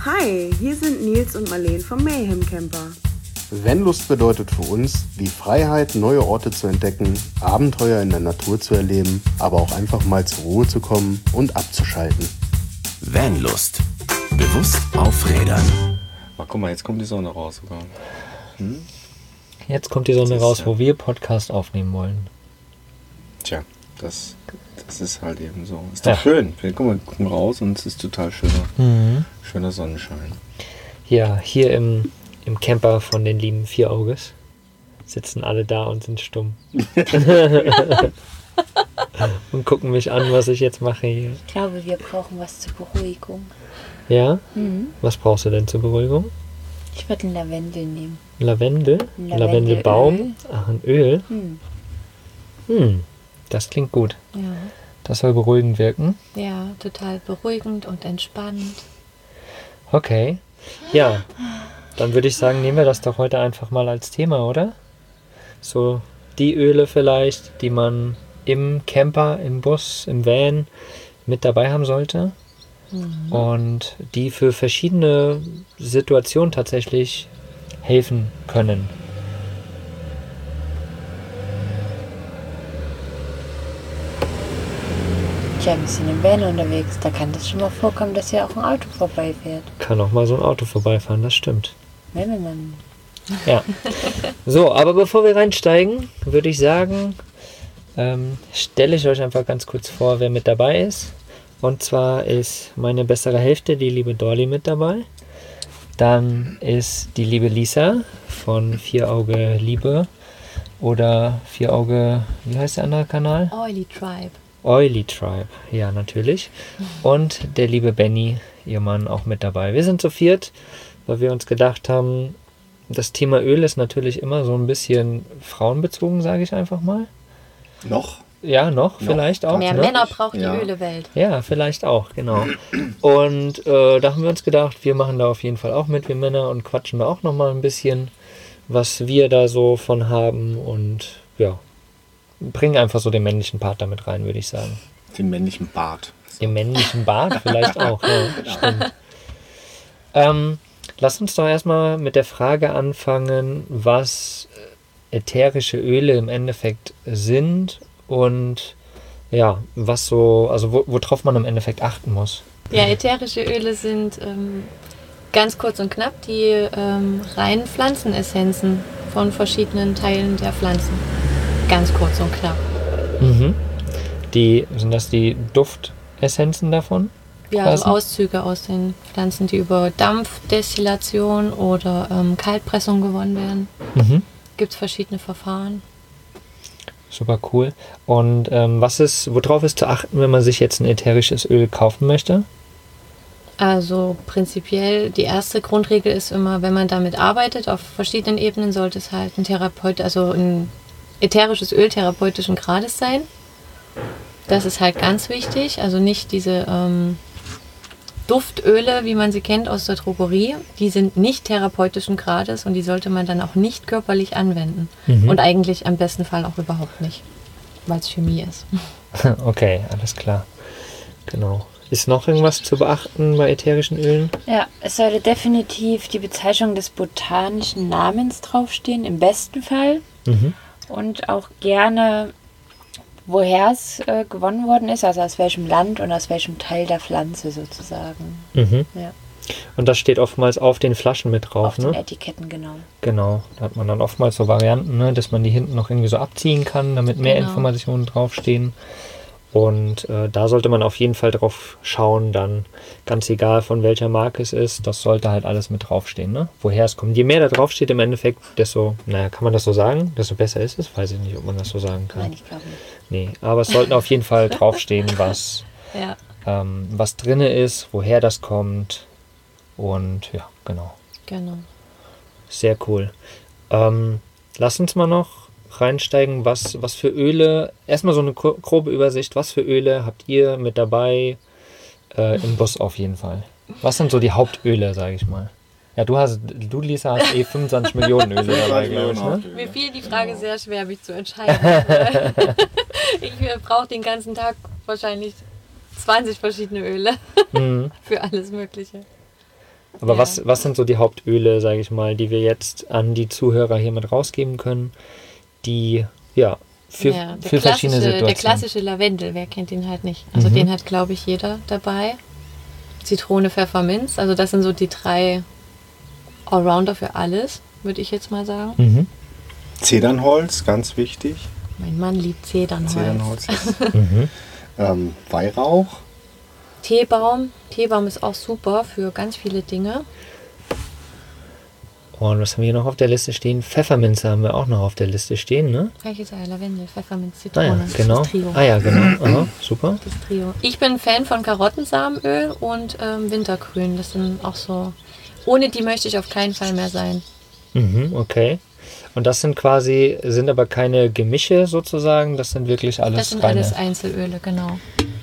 Hi, hier sind Nils und Marleen vom Mayhem Camper. Vanlust bedeutet für uns die Freiheit, neue Orte zu entdecken, Abenteuer in der Natur zu erleben, aber auch einfach mal zur Ruhe zu kommen und abzuschalten. Vanlust. Bewusst aufrädern. Ach, guck mal, jetzt kommt die Sonne raus sogar. Jetzt kommt die Sonne raus, wo wir Podcast aufnehmen wollen. Tja, das ist halt eben so. Ist doch schön. Wir gucken raus und es ist total schöner Sonnenschein. Ja, hier im Camper von den lieben Vierauges sitzen alle da und sind stumm. Und gucken mich an, was ich jetzt mache hier. Ich glaube, wir brauchen was zur Beruhigung. Ja? Was brauchst du denn zur Beruhigung? Ich würde einen Lavendel nehmen. Lavendel? Lavendelbaum? Ach, ein Öl? Das klingt gut. Ja. Das soll beruhigend wirken. Ja, total beruhigend und entspannend. Okay. Ja, dann würde ich sagen, nehmen wir das doch heute einfach mal als Thema, oder? So die Öle vielleicht, die man im Camper, im Bus, im Van mit dabei haben sollte. Und die für verschiedene Situationen tatsächlich helfen können. Tja, wir sind im Van unterwegs. Da kann das schon mal vorkommen, dass hier auch ein Auto vorbeifährt. Kann auch mal so ein Auto vorbeifahren, das stimmt. Wenn. Ja. So, aber bevor wir reinsteigen, würde ich sagen, stelle ich euch einfach ganz kurz vor, wer mit dabei ist. Und zwar ist meine bessere Hälfte, die liebe Dorli, mit dabei. Dann ist die liebe Lisa von Vierauge Liebe oder Vierauge, wie heißt der andere Kanal? Oily Tribe. Oily Tribe, ja, natürlich. Und der liebe Benny, ihr Mann, auch mit dabei. Wir sind zu viert, weil wir uns gedacht haben, das Thema Öl ist natürlich immer so ein bisschen frauenbezogen, sage ich einfach mal. Noch? Ja, noch vielleicht auch. Mehr Ne? Männer braucht die Ja. Ölewelt. Ja, vielleicht auch, genau. Und da haben wir uns gedacht, wir machen da auf jeden Fall auch mit, wir Männer, und quatschen da auch nochmal ein bisschen, was wir da so von haben, und ja, bringen einfach so den männlichen Part damit rein, würde ich sagen. Den männlichen Bart. Den männlichen Bart vielleicht auch, ja, stimmt. Lass uns doch erstmal mit der Frage anfangen, was ätherische Öle im Endeffekt sind und ja, was so, also worauf man im Endeffekt achten muss. Ja, ätherische Öle sind ganz kurz und knapp die reinen Pflanzenessenzen von verschiedenen Teilen der Pflanzen. Ganz kurz und knapp. Sind das die Duftessenzen davon? Ja, quasi? so Auszüge aus den Pflanzen, die über Dampfdestillation oder Kaltpressung gewonnen werden. Gibt es verschiedene Verfahren. Super cool. Und worauf ist zu achten, wenn man sich jetzt ein ätherisches Öl kaufen möchte? Also prinzipiell, die erste Grundregel ist immer, wenn man damit arbeitet, auf verschiedenen Ebenen sollte es halt ein ätherisches Öl therapeutischen Grades sein. Das ist halt ganz wichtig. Also nicht diese Duftöle, wie man sie kennt aus der Drogerie, die sind nicht therapeutischen Grades und die sollte man dann auch nicht körperlich anwenden. Und eigentlich am besten Fall auch überhaupt nicht, weil es Chemie ist. Okay, alles klar. Genau. Ist noch irgendwas zu beachten bei ätherischen Ölen? Ja, es sollte definitiv die Bezeichnung des botanischen Namens draufstehen, im besten Fall. Und auch gerne, woher es gewonnen worden ist, also aus welchem Land und aus welchem Teil der Pflanze sozusagen. Ja. Und das steht oftmals auf den Flaschen mit drauf, Auf den ne? Etiketten, genau. Genau. Da hat man dann oftmals so Varianten, ne? Dass man die hinten noch irgendwie so abziehen kann, damit mehr Genau. Informationen draufstehen. Und da sollte man auf jeden Fall drauf schauen, dann ganz egal von welcher Marke es ist, das sollte halt alles mit draufstehen, ne? Woher es kommt. Je mehr da draufsteht im Endeffekt, desto, kann man das so sagen, desto besser ist es? Weiß ich nicht, ob man das so sagen kann. Nein, ich glaube nicht. Nee, aber es sollten auf jeden Fall draufstehen, was drinne ist, woher das kommt, und ja, genau. Genau. Sehr cool. Lass uns mal noch reinsteigen, was für Öle, erstmal so eine grobe Übersicht, was für Öle habt ihr mit dabei im Bus auf jeden Fall? Was sind so die Hauptöle, sage ich mal? Ja, du Lisa, hast 25 Millionen Öle dabei, glaube ich, ne? Mir fiel die Frage sehr schwer, mich zu entscheiden. Ich brauche den ganzen Tag wahrscheinlich 20 verschiedene Öle für alles Mögliche. Aber Ja. was sind so die Hauptöle, sage ich mal, die wir jetzt an die Zuhörer hier mit rausgeben können, die für verschiedene Situationen. Der klassische Lavendel, wer kennt den halt nicht? Also den hat, glaube ich, jeder dabei. Zitrone, Pfefferminz, also das sind so die 3 Allrounder für alles, würde ich jetzt mal sagen. Mhm. Zedernholz, ganz wichtig. Mein Mann liebt Zedernholz. Zedernholz ist, Weihrauch. Teebaum. Teebaum ist auch super für ganz viele Dinge. Und was haben wir hier noch auf der Liste stehen? Pfefferminze haben wir auch noch auf der Liste stehen, ne? Welches Lavendel, Pfefferminz, Ah Zitrone. ja, genau. Das Trio. Ah ja, genau. Aha, super. Das Trio. Ich bin Fan von Karottensamenöl und Wintergrün. Das sind auch so. Ohne die möchte ich auf keinen Fall mehr sein. Mhm, okay. Und das sind aber keine Gemische sozusagen, das sind wirklich alles Das sind reine. alles Einzelöle, genau.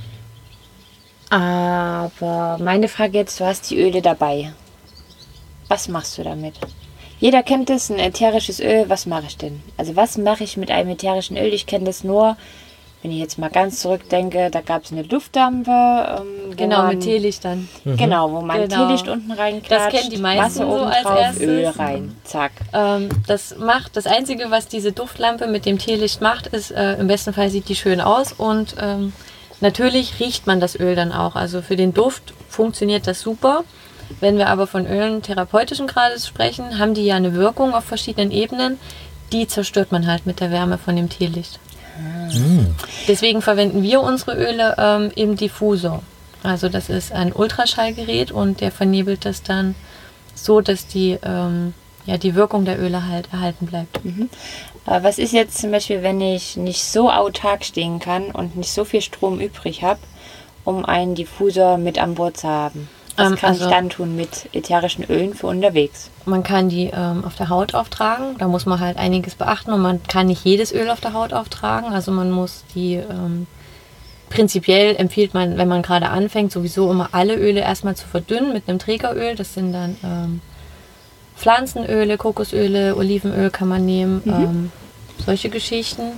Aber meine Frage jetzt, du hast die Öle dabei. Was machst du damit? Jeder kennt es, ein ätherisches Öl. Was mache ich denn? Also was mache ich mit einem ätherischen Öl? Ich kenne das nur, wenn ich jetzt mal ganz zurückdenke, da gab es eine Duftdampfe. Genau, mit Teelichtern. Genau, wo man Genau. Teelicht unten reinklatscht. Das kennen die meisten Wasser so oben als drauf, erstes. Öl rein. Zack. Das Einzige, was diese Duftlampe mit dem Teelicht macht, ist, im besten Fall sieht die schön aus und natürlich riecht man das Öl dann auch. Also für den Duft funktioniert das super. Wenn wir aber von Ölen therapeutischen Grades sprechen, haben die ja eine Wirkung auf verschiedenen Ebenen. Die zerstört man halt mit der Wärme von dem Teelicht. Deswegen verwenden wir unsere Öle im Diffusor. Also das ist ein Ultraschallgerät und der vernebelt das dann so, dass die Wirkung der Öle halt erhalten bleibt. Aber was ist jetzt zum Beispiel, wenn ich nicht so autark stehen kann und nicht so viel Strom übrig habe, um einen Diffusor mit an Bord zu haben? Was kann ich dann tun mit ätherischen Ölen für unterwegs? Man kann die auf der Haut auftragen, da muss man halt einiges beachten und man kann nicht jedes Öl auf der Haut auftragen. Also man muss die, prinzipiell empfiehlt man, wenn man gerade anfängt, sowieso immer alle Öle erstmal zu verdünnen mit einem Trägeröl. Das sind dann Pflanzenöle, Kokosöle, Olivenöl kann man nehmen, solche Geschichten.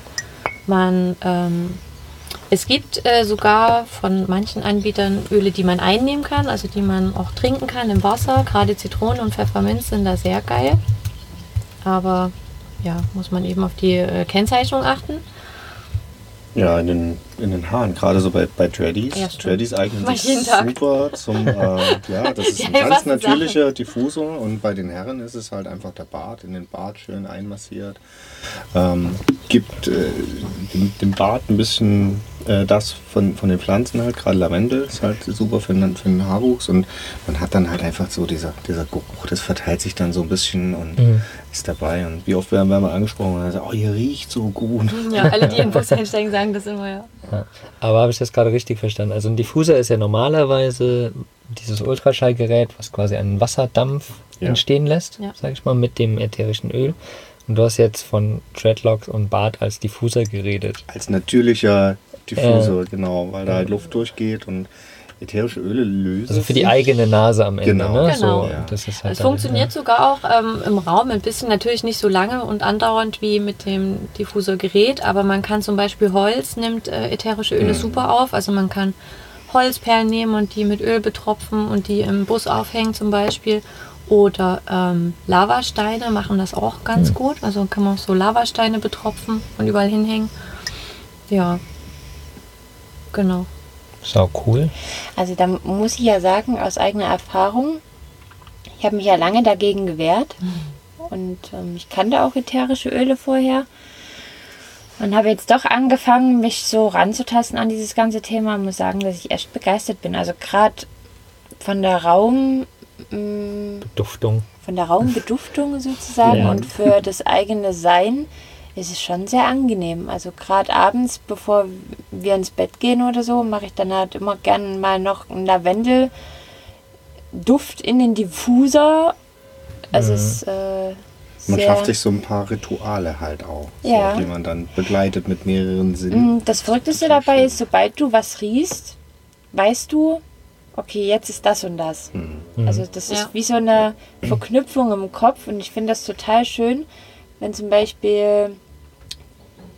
Es gibt sogar von manchen Anbietern Öle, die man einnehmen kann, also die man auch trinken kann im Wasser. Gerade Zitrone und Pfefferminz sind da sehr geil. Aber ja, muss man eben auf die Kennzeichnung achten. Ja, in den Haaren, gerade so bei Dreadies. Ja, stimmt. Dreadies eignen Mach sich ich jeden Tag. super zum, das ist ein Ja, ganz was natürlicher Diffusor und bei den Herren ist es halt einfach der Bart, in den Bart schön einmassiert. Gibt dem Bart ein bisschen das von den Pflanzen halt, gerade Lavendel ist halt super für den Haarwuchs und man hat dann halt einfach so dieser Geruch, das verteilt sich dann so ein bisschen und ist dabei und wie oft werden wir mal angesprochen und dann sagt, oh, ihr riecht so gut. Ja, alle, die in den Bus einsteigen, sagen das immer, ja. Ja. Aber habe ich das gerade richtig verstanden? Also ein Diffuser ist ja normalerweise dieses Ultraschallgerät, was quasi einen Wasserdampf entstehen lässt, sage ich mal, mit dem ätherischen Öl. Und du hast jetzt von Dreadlocks und Bart als Diffuser geredet. Als natürlicher Diffusor, genau, weil da halt Luft durchgeht und ätherische Öle lösen. Also für die eigene Nase am Ende, Genau. ne? Genau. So, das ist halt Es funktioniert sogar auch im Raum ein bisschen, natürlich nicht so lange und andauernd wie mit dem Diffusorgerät, aber man kann zum Beispiel Holz, nimmt ätherische Öle super auf. Also man kann Holzperlen nehmen und die mit Öl betropfen und die im Bus aufhängen zum Beispiel. Oder Lavasteine machen das auch ganz gut. Also kann man auch so Lavasteine betropfen und überall hinhängen. Ja, genau. Sau cool. Also da muss ich ja sagen, aus eigener Erfahrung, ich habe mich ja lange dagegen gewehrt und ich kannte auch ätherische Öle vorher und habe jetzt doch angefangen, mich so ranzutasten an dieses ganze Thema und muss sagen, dass ich echt begeistert bin. Also gerade von der Raumbeduftung sozusagen Ja. und für das eigene Sein ist es schon sehr angenehm. Also gerade abends, bevor wir ins Bett gehen oder so, mache ich dann halt immer gerne mal noch einen Lavendelduft in den Diffusor. Also es ist Man sehr, schafft sich so ein paar Rituale halt auch, Ja. so, die man dann begleitet mit mehreren Sinnen. Das Verrückteste dabei ist, sobald du was riechst, weißt du, okay, jetzt ist das und das. Also das ist wie so eine Verknüpfung im Kopf und ich finde das total schön, wenn zum Beispiel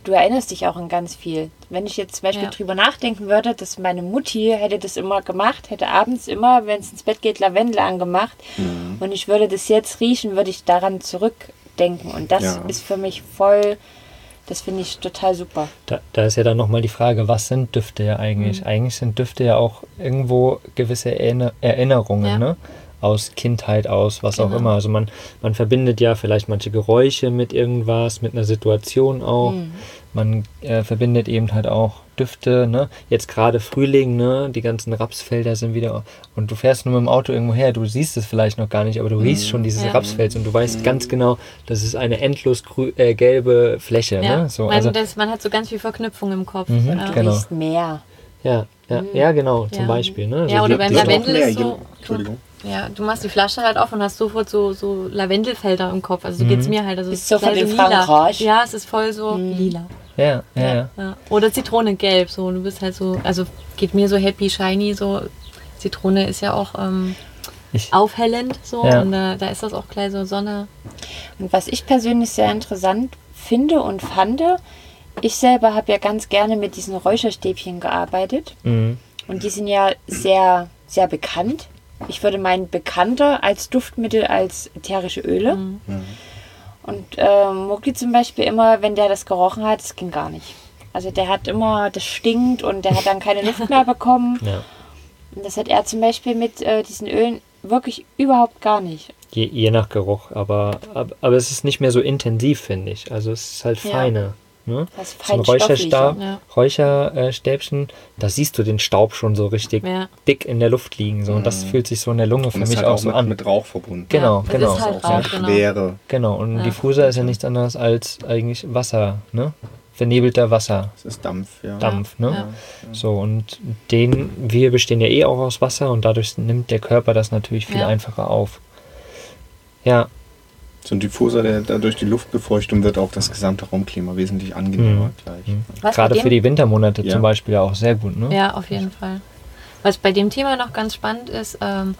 du erinnerst dich auch an ganz viel. Wenn ich jetzt zum Beispiel drüber nachdenken würde, dass meine Mutti hätte das immer gemacht, hätte abends immer, wenn es ins Bett geht, Lavendel angemacht und ich würde das jetzt riechen, würde ich daran zurückdenken und das ist für mich voll, das finde ich total super. Da ist ja dann nochmal die Frage, was sind Düfte ja eigentlich? Eigentlich sind Düfte ja auch irgendwo gewisse Erinnerungen, ne? Aus Kindheit, aus was auch immer. Also man verbindet ja vielleicht manche Geräusche mit irgendwas, mit einer Situation auch. Man verbindet eben halt auch Düfte, ne? Jetzt gerade Frühling, ne? Die ganzen Rapsfelder sind wieder, und du fährst nur mit dem Auto irgendwo her, du siehst es vielleicht noch gar nicht, aber du riechst schon dieses Rapsfeld und du weißt ganz genau, das ist eine endlos gelbe Fläche, ne? So, also, man hat so ganz viel Verknüpfung im Kopf. Du riechst mehr. Ja, genau, zum Beispiel, ne? Ja, so oder beim Lavendel ist so... Entschuldigung. Ja, du machst die Flasche halt auf und hast sofort so Lavendelfelder im Kopf. Also so geht's mir halt. Also Ist so von dem Frankreich. Ja, es ist voll so lila. Ja. Oder Zitronengelb, so. Du bist halt so, also geht mir so happy, shiny, so. Zitrone ist ja auch aufhellend, so. Ja. Und da ist das auch gleich so Sonne. Und was ich persönlich sehr interessant finde und fand, ich selber habe ja ganz gerne mit diesen Räucherstäbchen gearbeitet. Und die sind ja sehr, sehr bekannt. Ich würde meinen, bekannter als Duftmittel als ätherische Öle. Und Mucki zum Beispiel immer, wenn der das gerochen hat, das ging gar nicht. Also der hat immer, das stinkt und der hat dann keine Luft mehr bekommen. Ja. Und das hat er zum Beispiel mit diesen Ölen wirklich überhaupt gar nicht. Je nach Geruch, aber es ist nicht mehr so intensiv, finde ich. Also es ist halt feiner. Ne? Das ist So ein Räucherstäbchen, da siehst du den Staub schon so richtig dick in der Luft liegen. So. Und das fühlt sich so in der Lunge für mich auch so an. Mit Rauch verbunden. Genau. Das ist halt Rauch, Schwere. Genau, und Diffuser ist ja nichts anderes als eigentlich Wasser, ne? Vernebelter Wasser. Das ist Dampf, ja. Dampf, ne? So, und wir bestehen ja auch aus Wasser und dadurch nimmt der Körper das natürlich viel einfacher auf. Ja. So ein Diffuser, der durch die Luftbefeuchtung wird auch das gesamte Raumklima wesentlich angenehmer gleich. Gerade für die Wintermonate zum Beispiel auch sehr gut, ne? Ja, auf jeden Fall. Was bei dem Thema noch ganz spannend ist,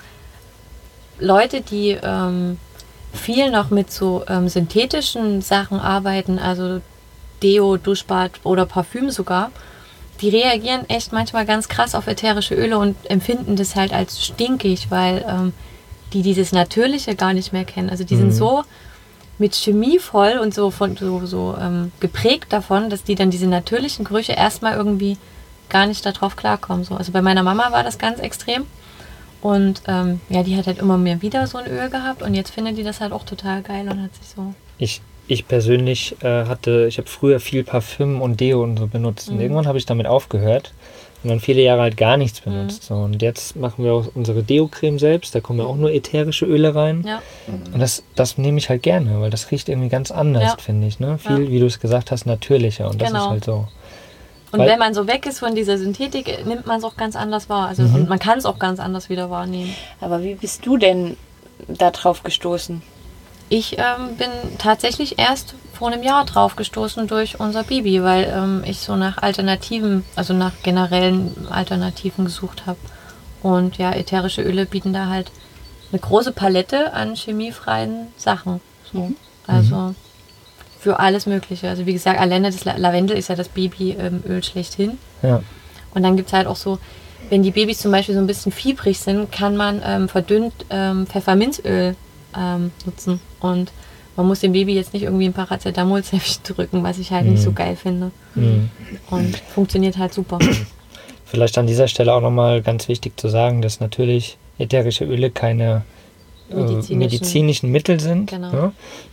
Leute, die viel noch mit so synthetischen Sachen arbeiten, also Deo, Duschbad oder Parfüm sogar, die reagieren echt manchmal ganz krass auf ätherische Öle und empfinden das halt als stinkig, weil die dieses Natürliche gar nicht mehr kennen. Also die sind so mit Chemie voll und so geprägt davon, dass die dann diese natürlichen Gerüche erstmal irgendwie gar nicht darauf klarkommen. So. Also bei meiner Mama war das ganz extrem. Und die hat halt immer mehr wieder so ein Öl gehabt und jetzt findet die das halt auch total geil und hat sich so... Ich persönlich ich habe früher viel Parfüm und Deo und so benutzt und irgendwann habe ich damit aufgehört und dann viele Jahre halt gar nichts benutzt. So. Und jetzt machen wir auch unsere Deo-Creme selbst, da kommen ja auch nur ätherische Öle rein. Ja. Und das nehme ich halt gerne, weil das riecht irgendwie ganz anders, finde ich. Ne? Viel, wie du es gesagt hast, natürlicher und das ist halt so. Und wenn man so weg ist von dieser Synthetik, nimmt man es auch ganz anders wahr. Also und man kann es auch ganz anders wieder wahrnehmen. Aber wie bist du denn da drauf gestoßen? Ich bin tatsächlich erst vor einem Jahr drauf gestoßen durch unser Bibi, weil ich so nach Alternativen, also nach generellen Alternativen gesucht habe. Und ja, ätherische Öle bieten da halt eine große Palette an chemiefreien Sachen. So. Also für alles Mögliche. Also wie gesagt, alleine das Lavendel ist ja das Babyöl schlechthin. Ja. Und dann gibt es halt auch so, wenn die Babys zum Beispiel so ein bisschen fiebrig sind, kann man verdünnt Pfefferminzöl nutzen. Und man muss dem Baby jetzt nicht irgendwie ein Paracetamol-Zäpfchen drücken, was ich halt nicht so geil finde. Und funktioniert halt super. Vielleicht an dieser Stelle auch nochmal ganz wichtig zu sagen, dass natürlich ätherische Öle keine medizinischen Mittel sind. Genau.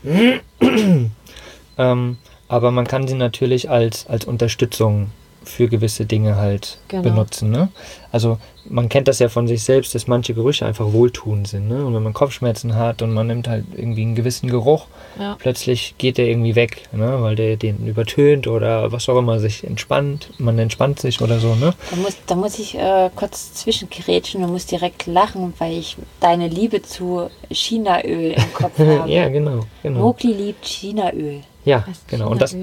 Ja? Aber man kann sie natürlich als Unterstützung für gewisse Dinge halt benutzen. Ne? Also man kennt das ja von sich selbst, dass manche Gerüche einfach wohltuend sind. Ne? Und wenn man Kopfschmerzen hat und man nimmt halt irgendwie einen gewissen Geruch, plötzlich geht der irgendwie weg, ne? Weil der den übertönt oder was auch immer sich entspannt. Man entspannt sich oder so. Ne? Da muss ich kurz zwischengerätschen und muss direkt lachen, weil ich deine Liebe zu Chinaöl im Kopf habe. Ja, genau. Mowgli liebt Chinaöl. Ja, genau. Und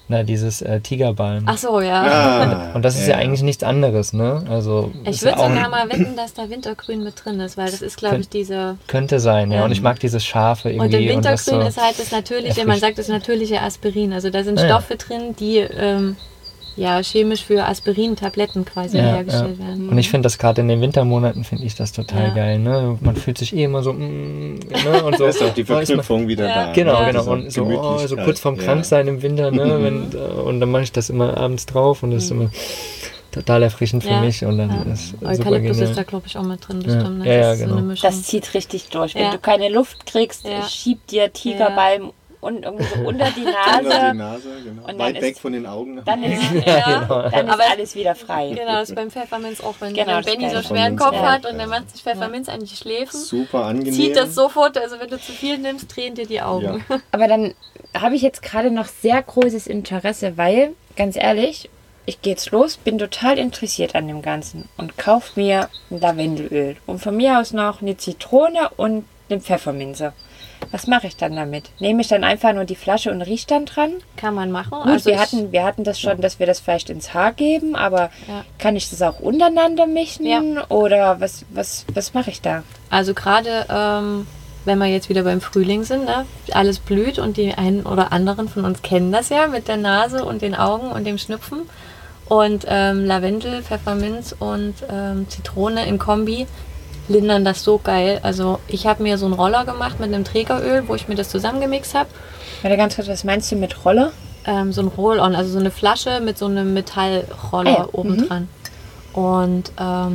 Na, dieses Tigerbalm. Ach so, ja. Ah, Und das ist ja eigentlich nichts anderes, ne? Also Ich ist würde auch sogar mal wetten, dass da Wintergrün mit drin ist, weil das ist, glaube ich, diese... könnte sein, ja. Und ich mag dieses Scharfe irgendwie. Und im Wintergrün das so ist halt das natürliche, man sagt das natürliche Aspirin. Also da sind Stoffe drin, die chemisch für Aspirin-Tabletten quasi hergestellt werden. Und ich finde das gerade in den Wintermonaten, finde ich das total geil, ne? Man fühlt sich immer so, ne? Und so. Da ist auch die Verknüpfung wieder da. Genau, ne? genau. Diese Und so, so Gemütlichkeit. kurz vorm Kranksein im Winter, ne? Und dann mache ich das immer abends drauf und das ist immer total erfrischend für mich. Und dann ist super Eukalyptus genial. ist da, glaube ich, auch mit drin, bestimmt. Ne? Ja, Das ist genau. so eine Mischung. Das zieht richtig durch. Wenn Ja. du keine Luft kriegst, Ja. schiebt dir Tigerbalm und irgendwie so unter die Unter die Nase. Nase, genau. Und dann Weit weg ist- von den Augen. Dann ist, genau. dann ist Aber- alles wieder frei. Genau, das ist beim Pfefferminz auch, wenn Genau, der das Benny so Geile. schweren Kopf Pfefferminz hat auch, und der macht sich Pfefferminz an die Schläfen, Super angenehm. zieht das sofort, also wenn du zu viel nimmst, drehen dir die Augen. Ja. Aber dann habe ich jetzt gerade noch sehr großes Interesse, weil, ganz ehrlich, ich gehe jetzt los, bin total interessiert an dem Ganzen und kaufe mir ein Lavendelöl. Und von mir aus noch eine Zitrone und eine Pfefferminze. Was mache ich dann damit? Nehme ich dann einfach nur die Flasche und rieche dann dran? Kann man machen. Gut, Also wir hatten das schon, dass wir das vielleicht ins Haar geben, aber Ja. kann ich das auch untereinander mischen? Ja. Oder was mache ich da? Also gerade, wenn wir jetzt wieder beim Frühling sind, ne? Alles blüht und die einen oder anderen von uns kennen das ja mit der Nase und den Augen und dem Schnupfen. Und Lavendel, Pfefferminz und Zitrone in Kombi lindern das so geil. Also ich habe mir so einen Roller gemacht mit einem Trägeröl, wo ich mir das zusammengemixt habe. Warte ganz kurz, was meinst du mit Roller? So ein Roll-on, also so eine Flasche mit so einem Metallroller Ah ja, oben dran. Und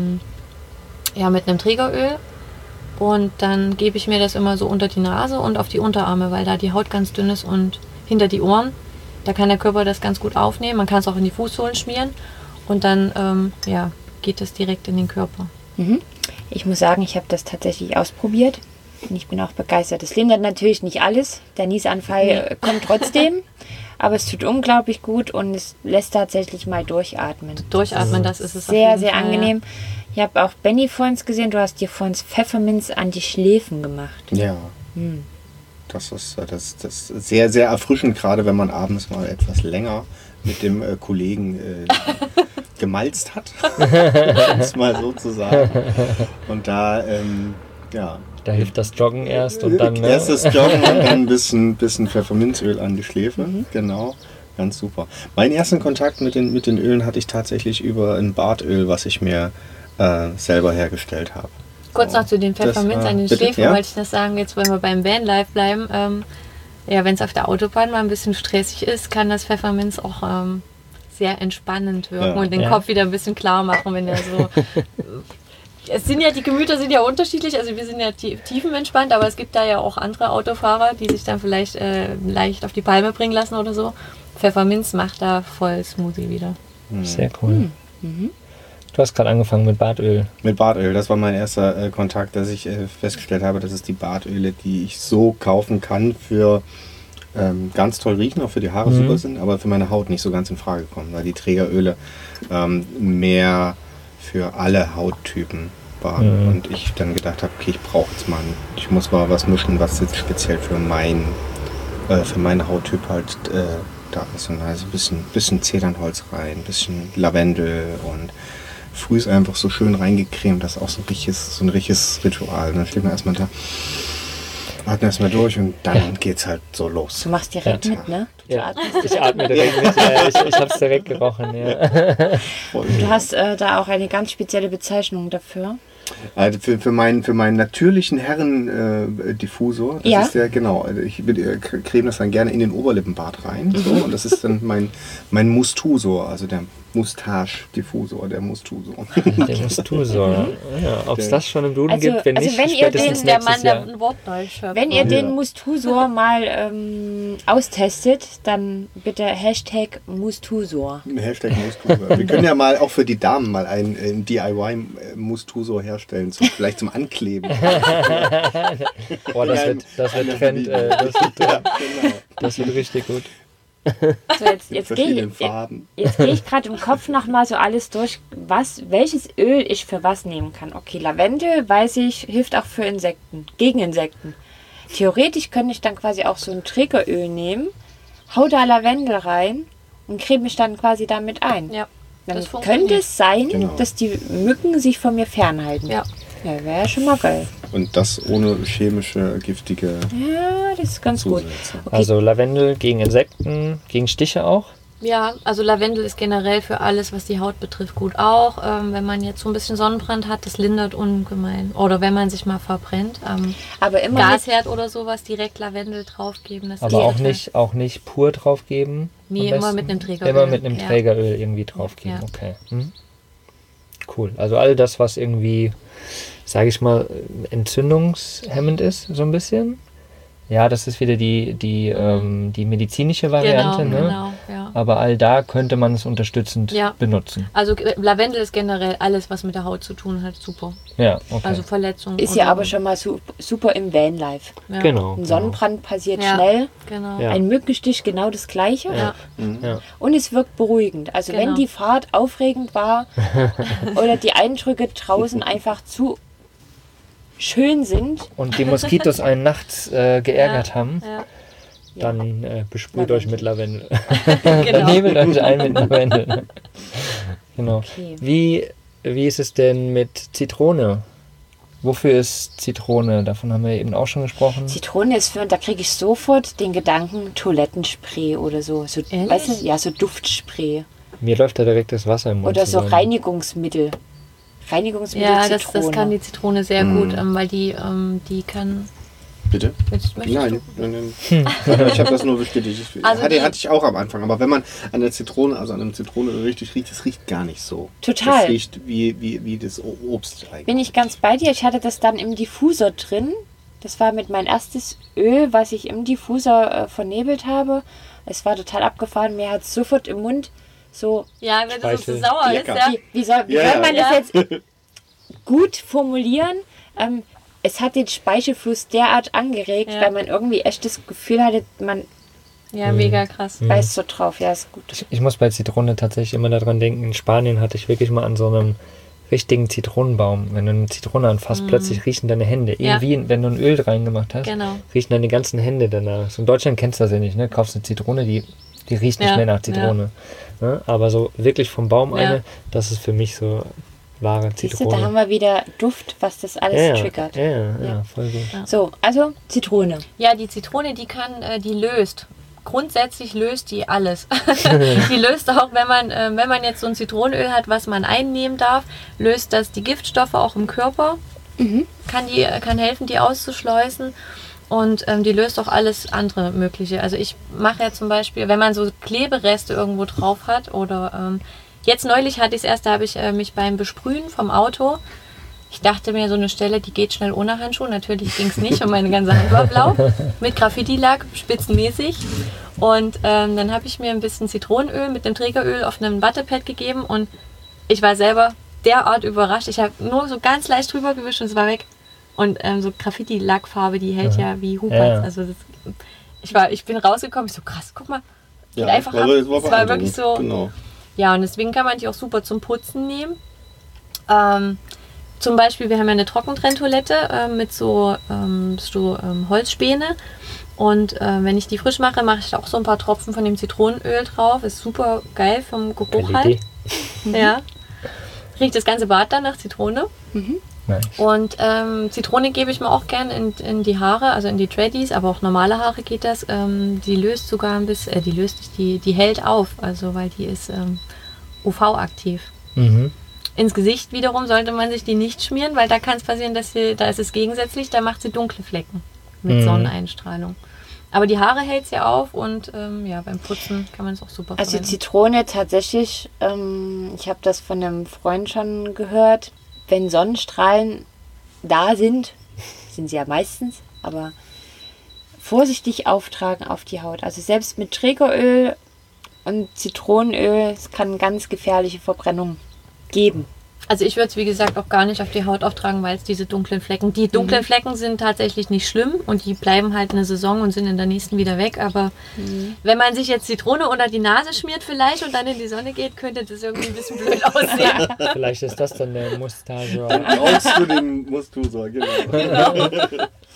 mit einem Trägeröl. Und dann gebe ich mir das immer so unter die Nase und auf die Unterarme, weil da die Haut ganz dünn ist und hinter die Ohren. Da kann der Körper das ganz gut aufnehmen. Man kann es auch in die Fußsohlen schmieren. Und dann geht es direkt in den Körper. Ich muss sagen, ich habe das tatsächlich ausprobiert. Und ich bin auch begeistert. Es lindert natürlich nicht alles. Der Niesanfall kommt trotzdem. Aber es tut unglaublich gut und es lässt tatsächlich mal durchatmen. Durchatmen, das ist es. auf Sehr, jeden sehr Fall, angenehm. Ich habe auch Benny vorhin gesehen, du hast dir vorhin Pfefferminz an die Schläfen gemacht. Ja. Das ist sehr, sehr erfrischend, gerade wenn man abends mal etwas länger mit dem Kollegen gemalzt hat, um es mal so zu sagen. Und da, Da hilft das Joggen erst und dann. erst das Joggen und dann ein bisschen Pfefferminzöl an die Schläfe. Genau, ganz super. Meinen ersten Kontakt mit den Ölen hatte ich tatsächlich über ein Bartöl, was ich mir selber hergestellt habe. Kurz noch zu den Pfefferminz an den bitte, Schläfen, ja? wollte ich das sagen, jetzt wenn wir beim Vanlife bleiben. Wenn es auf der Autobahn mal ein bisschen stressig ist, kann das Pfefferminz auch sehr entspannend wirken Ja. und den Kopf wieder ein bisschen klar machen, wenn er so... Die Gemüter sind ja unterschiedlich, also wir sind ja tiefenentspannt, aber es gibt da ja auch andere Autofahrer, die sich dann vielleicht leicht auf die Palme bringen lassen oder so. Pfefferminz macht da voll Smoothie wieder. Sehr cool. Du hast gerade angefangen mit Bartöl. Mit Bartöl, das war mein erster Kontakt, dass ich festgestellt habe, dass es die Bartöle, die ich so kaufen kann, für ganz toll riechen, auch für die Haare super sind, aber für meine Haut nicht so ganz in Frage kommen, weil die Trägeröle mehr für alle Hauttypen waren. Und ich dann gedacht habe, okay, ich muss mal was mischen, was jetzt speziell für meinen Hauttyp halt da ist. Und also ein bisschen Zedernholz rein, ein bisschen Lavendel und früh ist einfach so schön reingecremt, das ist auch so ein richtiges Ritual. Und dann steht man erstmal da, atmet erstmal durch und dann geht's halt so los. Du machst direkt mit, ne? Ja, ich atme direkt mit. Ich habe es direkt gerochen. Ja. Du hast da auch eine ganz spezielle Bezeichnung dafür. Also für meinen natürlichen Herren-Diffusor, das ist der, genau, also ich creme das dann gerne in den Oberlippenbart rein. So, und das ist dann mein Mustusor, also der Moustache-Diffusor, der Mustusor. Der Mustusor. Ja, ob es das schon im Duden Also- gibt, wenn also nicht, wenn ihr spätestens den- Der nächstes Mann, Jahr. der ein Wort neu schöpft. Wenn ihr den Mustusor mal austestet, dann bitte Hashtag Mustusor. Hashtag Mustusor. Wir können ja mal auch für die Damen mal einen DIY-Mustusor herstellen, vielleicht zum Ankleben. Boah, das wird Trend. Das wird richtig gut. So, jetzt Verschiedenen gehe Farben. ich gerade im Kopf nochmal so alles durch, welches Öl ich für was nehmen kann. Okay, Lavendel, weiß ich, hilft auch für Insekten, gegen Insekten. Theoretisch könnte ich dann quasi auch so ein Trägeröl nehmen, hau da Lavendel rein und creme mich dann quasi damit ein. Ja, Dann das funktioniert. könnte es sein, Genau. dass die Mücken sich von mir fernhalten. Ja. Ja, wäre ja schon mal geil. Und das ohne chemische, giftige Ja, das ist ganz gut. Zusätze. Okay. Also Lavendel gegen Insekten, gegen Stiche auch. Ja, also Lavendel ist generell für alles, was die Haut betrifft, gut auch. Wenn man jetzt so ein bisschen Sonnenbrand hat, das lindert ungemein. Oder wenn man sich mal verbrennt, Aber immer mit, Gasherd oder sowas, direkt Lavendel draufgeben. Das Aber ist auch nicht pur drauf geben. Nee, am immer besten. mit einem Trägeröl. Immer mit einem Ja. Trägeröl irgendwie drauf geben. Ja. Okay. Cool. Also all das, was irgendwie, sage ich mal, entzündungshemmend ist, so ein bisschen. Ja, das ist wieder die medizinische Variante. Genau, Ne? genau, ja. Aber all da könnte man es unterstützend Ja. benutzen. Also Lavendel ist generell alles, was mit der Haut zu tun hat, super. Ja, okay. Also Verletzungen. ist ja aber schon mal super im Vanlife. Ja. genau. Ein Sonnenbrand passiert Ja. schnell, Genau. Ja. ein Mückenstich genau das gleiche. Ja. Ja. Und es wirkt beruhigend. Also Genau. wenn die Fahrt aufregend war oder die Eindrücke draußen einfach zu schön sind, Und die Moskitos einen nachts geärgert haben, Ja. dann besprüht Lavendel. euch mit Lavendel. Genau. Dann nebelt euch ein mit Lavendel. Genau. Okay. Wie ist es denn mit Zitrone? Wofür ist Zitrone? Davon haben wir eben auch schon gesprochen. Zitrone ist für, da kriege ich sofort den Gedanken Toilettenspray oder so. Ehrlich? Weißt du, ja, so Duftspray. Mir läuft da direkt das Wasser im Mund. Oder so zusammen. Reinigungsmittel. Reinigungsmittel Ja, Zitrone. das kann die Zitrone sehr gut, weil die kann. Bitte? Möchtest Nein, du? nein. Ich habe das nur bestätigt. Also hatte die- ich auch am Anfang. Aber wenn man an der Zitrone, also an einem Zitronenöl richtig riecht, das riecht gar nicht so. Total. Das riecht wie das Obst eigentlich. Bin ich ganz bei dir. Ich hatte das dann im Diffusor drin. Das war mit mein erstes Öl, was ich im Diffusor vernebelt habe. Es war total abgefahren. Mir hat es sofort im Mund so... Ja, wenn das so Speichel. sauer ist, Lecker. ja. Wie soll Ja, man ja. das jetzt gut formulieren? Es hat den Speichelfluss derart angeregt, Ja. weil man irgendwie echt das Gefühl hatte, man Ja, mega krass. beißt so drauf. Ja, ist gut. Ich muss bei Zitrone tatsächlich immer daran denken, in Spanien hatte ich wirklich mal an so einem richtigen Zitronenbaum. Wenn du eine Zitrone anfasst, plötzlich riechen deine Hände. Ja. Irgendwie, wenn du ein Öl reingemacht hast, Genau. riechen deine ganzen Hände danach. So in Deutschland kennst du das ja nicht, ne? Kaufst eine Zitrone, die riecht nicht Ja, mehr nach Zitrone. Ne? Aber so wirklich vom Baum eine, das ist für mich so wahre Siehst du, da Zitrone. haben wir wieder Duft, was das alles triggert. Ja, voll gut. So, also Zitrone. Ja, die Zitrone, die löst. Grundsätzlich löst die alles. Die löst auch, wenn man jetzt so ein Zitronenöl hat, was man einnehmen darf, löst das die Giftstoffe auch im Körper. Kann helfen, die auszuschleusen. Und die löst auch alles andere Mögliche. Also ich mache ja zum Beispiel, wenn man so Klebereste irgendwo drauf hat oder jetzt neulich hatte ich es erst, da habe ich mich beim Besprühen vom Auto, ich dachte mir, so eine Stelle, die geht schnell ohne Handschuhe. Natürlich ging es nicht und meine ganze Hand war blau. Mit Graffiti-Lack, spitzenmäßig. Und dann habe ich mir ein bisschen Zitronenöl mit dem Trägeröl auf einem Wattepad gegeben und ich war selber derart überrascht. Ich habe nur so ganz leicht drüber gewischt und es war weg. Und so Graffiti-Lackfarbe, die hält ja wie Huberts. Ja. Also ich bin rausgekommen, ich so krass, guck mal. Geht einfach ab. das Es war beeindruckend. wirklich so. Genau. Ja, und deswegen kann man die auch super zum Putzen nehmen. Zum Beispiel, wir haben ja eine Trockentrenntoilette mit so Holzspäne. Und wenn ich die frisch mache, mache ich da auch so ein paar Tropfen von dem Zitronenöl drauf. Ist super geil vom Geruch Geile halt. Idee. Ja. Riecht das ganze Bad dann nach Zitrone. Nice. Und Zitrone gebe ich mir auch gern in die Haare, also in die Dreadies, aber auch normale Haare geht das. Die löst sogar ein bisschen, die hält auf, also weil die ist UV-aktiv. Mhm. Ins Gesicht wiederum sollte man sich die nicht schmieren, weil da kann es passieren, da ist es gegensätzlich, da macht sie dunkle Flecken mit Sonneneinstrahlung. Aber die Haare hält sie auf und beim Putzen kann man es auch super Also verwenden. Zitrone tatsächlich, ich habe das von einem Freund schon gehört, wenn Sonnenstrahlen da sind sie ja meistens, aber vorsichtig auftragen auf die Haut. Also selbst mit Trägeröl und Zitronenöl, es kann ganz gefährliche Verbrennung geben. Also ich würde es, wie gesagt, auch gar nicht auf die Haut auftragen, weil es diese dunklen Flecken... Die dunklen Flecken sind tatsächlich nicht schlimm und die bleiben halt eine Saison und sind in der nächsten wieder weg. Aber wenn man sich jetzt Zitrone unter die Nase schmiert vielleicht und dann in die Sonne geht, könnte das irgendwie ein bisschen blöd aussehen. Vielleicht ist das dann der Mustache. Brauchst du den Mustusor, genau.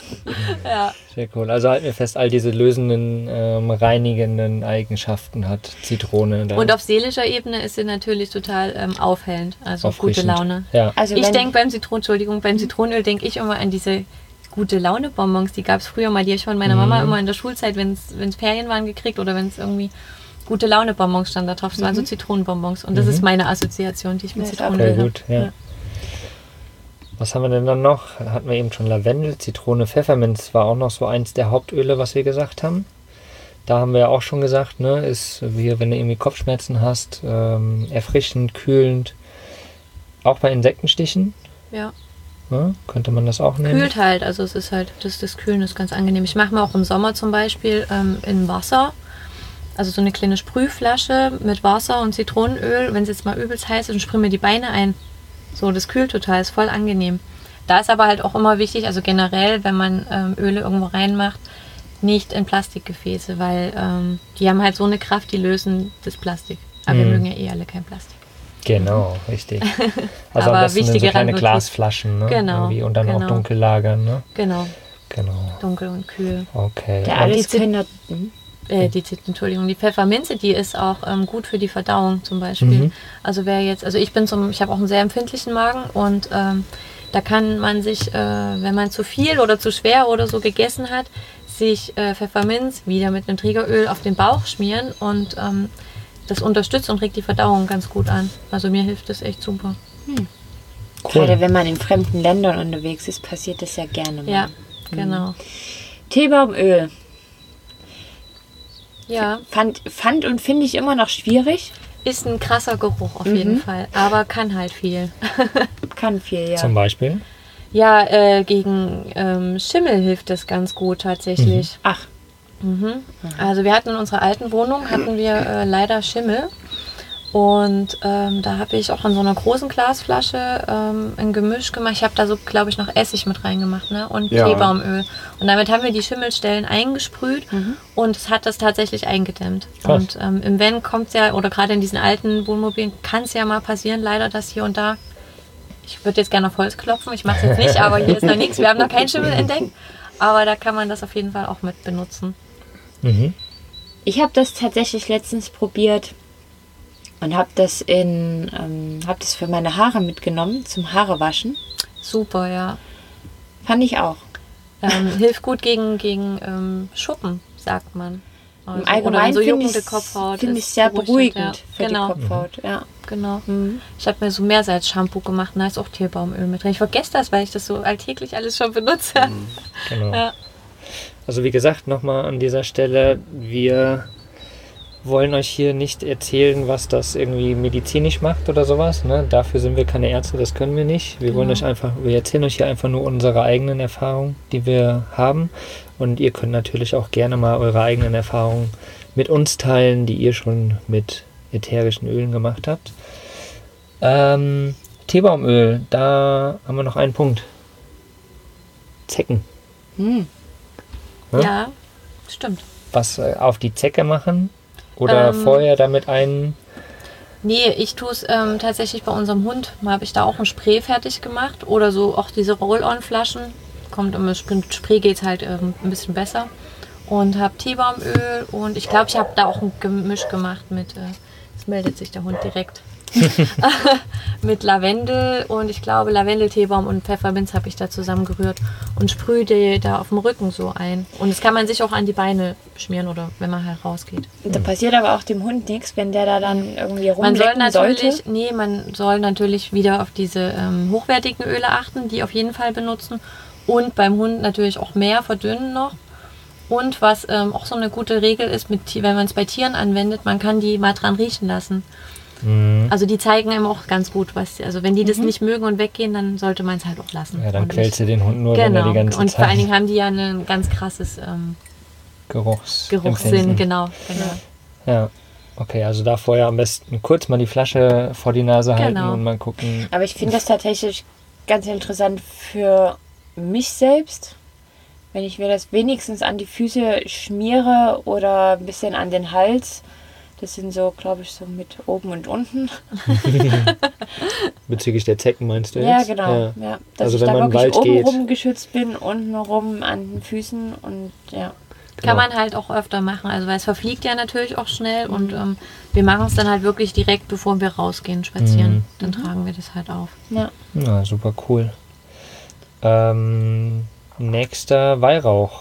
Ja. Sehr cool. Also halten wir fest, all diese lösenden, reinigenden Eigenschaften hat Zitrone. Und auf seelischer Ebene ist sie natürlich total aufhellend, also gute Auffrischend. Laune. Ja. Also Ich wenn- denke beim Zitronenöl denke ich immer an diese gute Laune Bonbons, die gab es früher mal, die habe ich von meiner Mama immer in der Schulzeit, wenn es Ferien waren, gekriegt oder wenn es irgendwie gute Laune Bonbons stand da drauf, das waren so Zitronenbonbons und das ist meine Assoziation, die ich mit Ja, ist Zitronenöl Okay, habe. gut, ja. Was haben wir denn dann noch? Hatten wir eben schon Lavendel, Zitrone, Pfefferminz war auch noch so eins der Hauptöle, was wir gesagt haben. Da haben wir ja auch schon gesagt, ne, ist wie wenn du irgendwie Kopfschmerzen hast, erfrischend, kühlend. Auch bei Insektenstichen, Ja. ne, könnte man das auch nehmen. Kühlt halt, also es ist halt, das Kühlen ist ganz angenehm. Ich mache mir auch im Sommer zum Beispiel in Wasser, also so eine kleine Sprühflasche mit Wasser und Zitronenöl, wenn es jetzt mal übelst heiß ist, und sprühe mir die Beine ein. So, das kühlt total, ist voll angenehm. Da ist aber halt auch immer wichtig, also generell, wenn man Öle irgendwo reinmacht, nicht in Plastikgefäße, weil die haben halt so eine Kraft, die lösen das Plastik. Aber wir mögen ja eh alle kein Plastik. Genau, richtig. Also Aber am besten in so wichtige kleine Randnotiz. Glasflaschen, ne? Genau, Irgendwie, und dann auch genau. dunkel lagern, ne? Genau, Genau. dunkel und kühl. Okay. Der Und- Alleskönner. Die Pfefferminze, die ist auch gut für die Verdauung zum Beispiel. Also ich habe auch einen sehr empfindlichen Magen und da kann man sich, wenn man zu viel oder zu schwer oder so gegessen hat, sich Pfefferminz wieder mit einem Trägeröl auf den Bauch schmieren und das unterstützt und regt die Verdauung ganz gut an. Also mir hilft das echt super. Gerade wenn man in fremden Ländern unterwegs ist, passiert das ja gerne mal. Ja, genau. Teebaumöl. Ja, Fand und finde ich immer noch schwierig. ist ein krasser Geruch auf jeden Fall, aber kann halt viel. Kann viel, ja. Zum Beispiel. Ja, gegen Schimmel hilft das ganz gut tatsächlich. Ach, Also wir hatten in unserer alten Wohnung leider Schimmel und da habe ich auch in so einer großen Glasflasche ein Gemisch gemacht. Ich habe da so, glaube ich, noch Essig mit reingemacht, ne? Und Ja. Teebaumöl. Und damit haben wir die Schimmelstellen eingesprüht und es hat das tatsächlich eingedämmt. Krass. Und im Van kommt es ja, oder gerade in diesen alten Wohnmobilen kann es ja mal passieren, leider, dass hier und da, ich würde jetzt gerne auf Holz klopfen, ich mache es jetzt nicht, aber hier ist noch nichts, wir haben noch keinen Schimmel entdeckt. Aber da kann man das auf jeden Fall auch mit benutzen. Mhm. ich habe das tatsächlich letztens probiert und habe das für meine Haare mitgenommen zum Haarewaschen. Super, ja. Fand ich auch. Hilft gut gegen Schuppen, sagt man. Also, Im Allgemeinen oder so finde juckende ich Kopfhaut. find ist ich sehr beruhigend, beruhigend für genau, die Kopfhaut. Ja. Genau. Ich habe mir so Meersalz-Shampoo gemacht und da ist auch Teebaumöl mit drin. Ich vergesse das, weil ich das so alltäglich alles schon benutze. Genau. Ja. Also wie gesagt, nochmal an dieser Stelle, wir wollen euch hier nicht erzählen, was das irgendwie medizinisch macht oder sowas. Ne? Dafür sind wir keine Ärzte, das können wir nicht. Wir wollen wir erzählen euch hier einfach nur unsere eigenen Erfahrungen, die wir haben. Und ihr könnt natürlich auch gerne mal eure eigenen Erfahrungen mit uns teilen, die ihr schon mit ätherischen Ölen gemacht habt. Teebaumöl, da haben wir noch einen Punkt. Zecken. Ja? Ja, stimmt. Was auf die Zecke machen? Oder vorher damit Nee, ich tue es tatsächlich bei unserem Hund. Mal habe ich da auch ein Spray fertig gemacht. Oder so auch diese Roll-on-Flaschen. Kommt immer, mit Spray geht es halt ein bisschen besser. Und habe Teebaumöl und ich glaube, ich habe da auch ein Gemisch gemacht mit, jetzt meldet sich der Hund direkt, mit Lavendel und ich glaube Lavendel, Teebaum und Pfefferminz habe ich da zusammengerührt und sprühe die da auf dem Rücken so ein. Und das kann man sich auch an die Beine schmieren oder wenn man halt rausgeht. Und da passiert aber auch dem Hund nichts, wenn der da dann irgendwie Man soll rumlecken sollte. man soll natürlich wieder auf diese hochwertigen Öle achten, die auf jeden Fall benutzen. Und beim Hund natürlich auch mehr verdünnen noch. Und was auch so eine gute Regel ist, wenn man es bei Tieren anwendet, man kann die mal dran riechen lassen. Also die zeigen einem auch ganz gut, also wenn die das nicht mögen und weggehen, dann sollte man es halt auch lassen. Ja, dann Und quälst du den Hund nur, nicht- wenn er Genau. die ganze Und Zeit vor allen Dingen haben die ja ein ganz krasses Geruchssinn. Geruchsempfinden. Genau. Ja, okay, also da vorher am besten kurz mal die Flasche vor die Nase halten Genau. und mal gucken. Aber ich finde das tatsächlich ganz interessant für mich selbst, wenn ich mir das wenigstens an die Füße schmiere oder ein bisschen an den Hals, Das sind so, glaube ich, so mit oben und unten. Bezüglich der Zecken meinst du Ja, jetzt? genau. Ja. Dass Also ich wenn da man im wirklich Wald geht. obenrum geschützt bin, untenrum an den Füßen und ja. Kann Genau. man halt auch öfter machen, also weil es verfliegt ja natürlich auch schnell und wir machen es dann halt wirklich direkt, bevor wir rausgehen, spazieren. Dann tragen wir das halt auf. Ja. Ja, super cool. Nächster Weihrauch.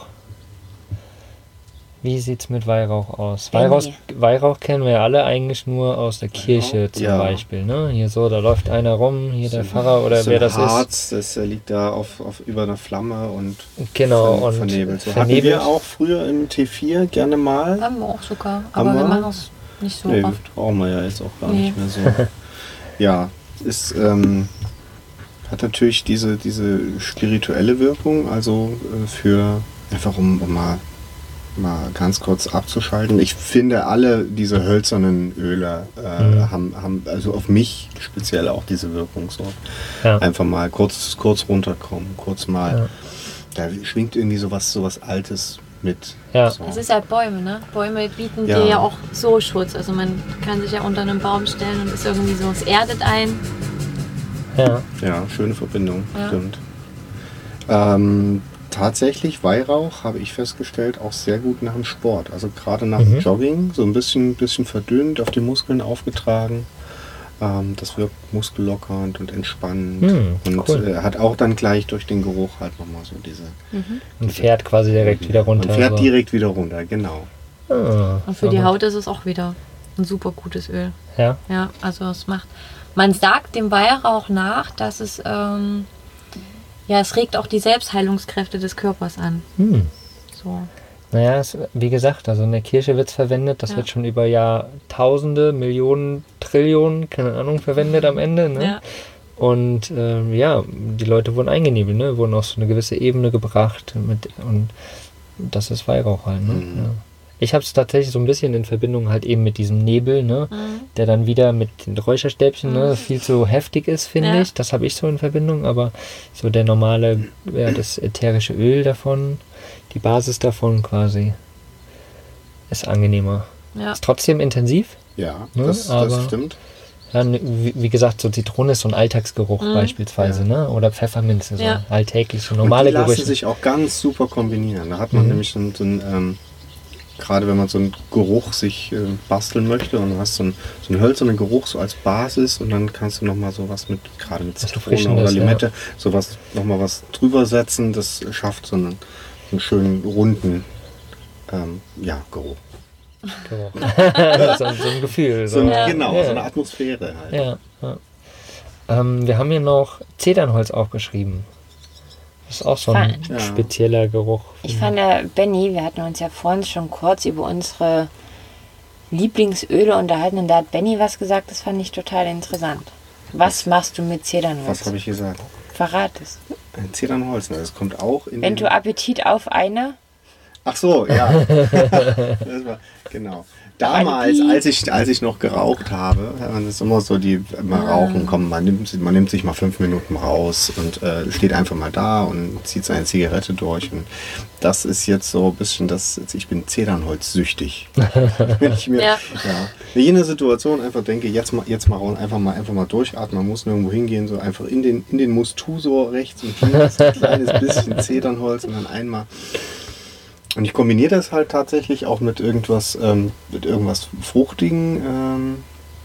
Wie sieht's mit Weihrauch aus? Weihrauch kennen wir ja alle eigentlich nur aus der Kirche zum Ja. Beispiel. Ne? Hier so, da läuft einer rum, hier der Pfarrer oder so wer ein das ist. Harz, das liegt da auf über einer Flamme und Genau, und vernebelt. So hatten vernebelt. wir auch früher im T4 gerne mal. Haben wir auch sogar, aber Haben wir wir? machen es nicht so Nee, oft. brauchen wir ja jetzt auch gar Nee. nicht mehr so. Ja, ist, hat natürlich diese spirituelle Wirkung, also für einfach um mal ganz kurz abzuschalten. Ich finde, alle diese hölzernen Öle haben also auf mich speziell auch diese Wirkung. So Ja. einfach mal kurz runterkommen, kurz mal. Da schwingt irgendwie sowas Altes mit. Ja. So. Es ist halt Bäume, ne? Bäume bieten Ja. dir ja auch so Schutz. Also man kann sich ja unter einem Baum stellen und ist irgendwie so, es erdet ein. Ja. Ja, schöne Verbindung, Ja. stimmt. Tatsächlich, Weihrauch, habe ich festgestellt, auch sehr gut nach dem Sport. Also gerade nach dem Jogging, so ein bisschen verdünnt, auf die Muskeln aufgetragen. Das wirkt muskellockernd und entspannend. Und cool. hat auch dann gleich durch den Geruch halt nochmal so diese... Und fährt quasi direkt wieder runter. Man fährt so. direkt wieder runter, genau. Und für die Haut ist es auch wieder ein super gutes Öl. Ja. Ja, also es macht. Man sagt dem Weihrauch nach, dass es es regt auch die Selbstheilungskräfte des Körpers an. So. Naja, wie gesagt, also in der Kirche wird es verwendet, das Ja. wird schon über Jahrtausende, Millionen, Trillionen, keine Ahnung, verwendet am Ende. Ne? Ja. Und die Leute wurden eingenebelt, ne? Wurden auf so eine gewisse Ebene gebracht. Und das ist Weihrauch halt. Ne? Ja. Ich habe es tatsächlich so ein bisschen in Verbindung halt eben mit diesem Nebel, ne? Der dann wieder mit den Räucherstäbchen viel zu heftig ist, finde Ja. ich. Das habe ich so in Verbindung, aber so der normale, das ätherische Öl davon, die Basis davon quasi, ist angenehmer. Ja. Ist trotzdem intensiv. Ja, Ne, das aber- stimmt. Ja, wie gesagt, so Zitrone ist so ein Alltagsgeruch beispielsweise, ne? Oder Pfefferminze, so Ja. alltägliche, Und normale die lassen Gerüche. sich auch ganz super kombinieren. Da hat man nämlich so ein gerade wenn man so einen Geruch sich basteln möchte und du hast so einen hölzernen Geruch so als Basis und dann kannst du nochmal sowas mit, gerade mit Was Zitrone oder Erfrischendes, Limette, sowas nochmal was drüber setzen, das schafft so einen schönen runden Geruch. so ein Gefühl. So, So. Genau, Ja. so eine Atmosphäre halt. Ja. Wir haben hier noch Zedernholz aufgeschrieben. Das ist auch so ein Ja. spezieller Geruch. Ich fand, Benny, wir hatten uns ja vorhin schon kurz über unsere Lieblingsöle unterhalten und da hat Benny was gesagt, das fand ich total interessant. Was machst du mit Zedernholz? Was habe ich gesagt? Verrat es. Zedernholz, ne? Das kommt auch in Wenn den- du Appetit auf eine, Ach so, ja. Das war, genau. Damals, als ich noch geraucht habe, das ist immer so, mal rauchen, komm, man nimmt sich mal 5 Minuten raus und steht einfach mal da und zieht seine Zigarette durch. Und das ist jetzt so ein bisschen ich bin Zedernholz-süchtig. Wenn ich mir in jener Situation einfach denke, jetzt mal raus, einfach mal durchatmen, man muss nirgendwo hingehen, so einfach in den Mustu so rechts und links, ein kleines bisschen Zedernholz und dann einmal. Und ich kombiniere das halt tatsächlich auch mit irgendwas Fruchtigen.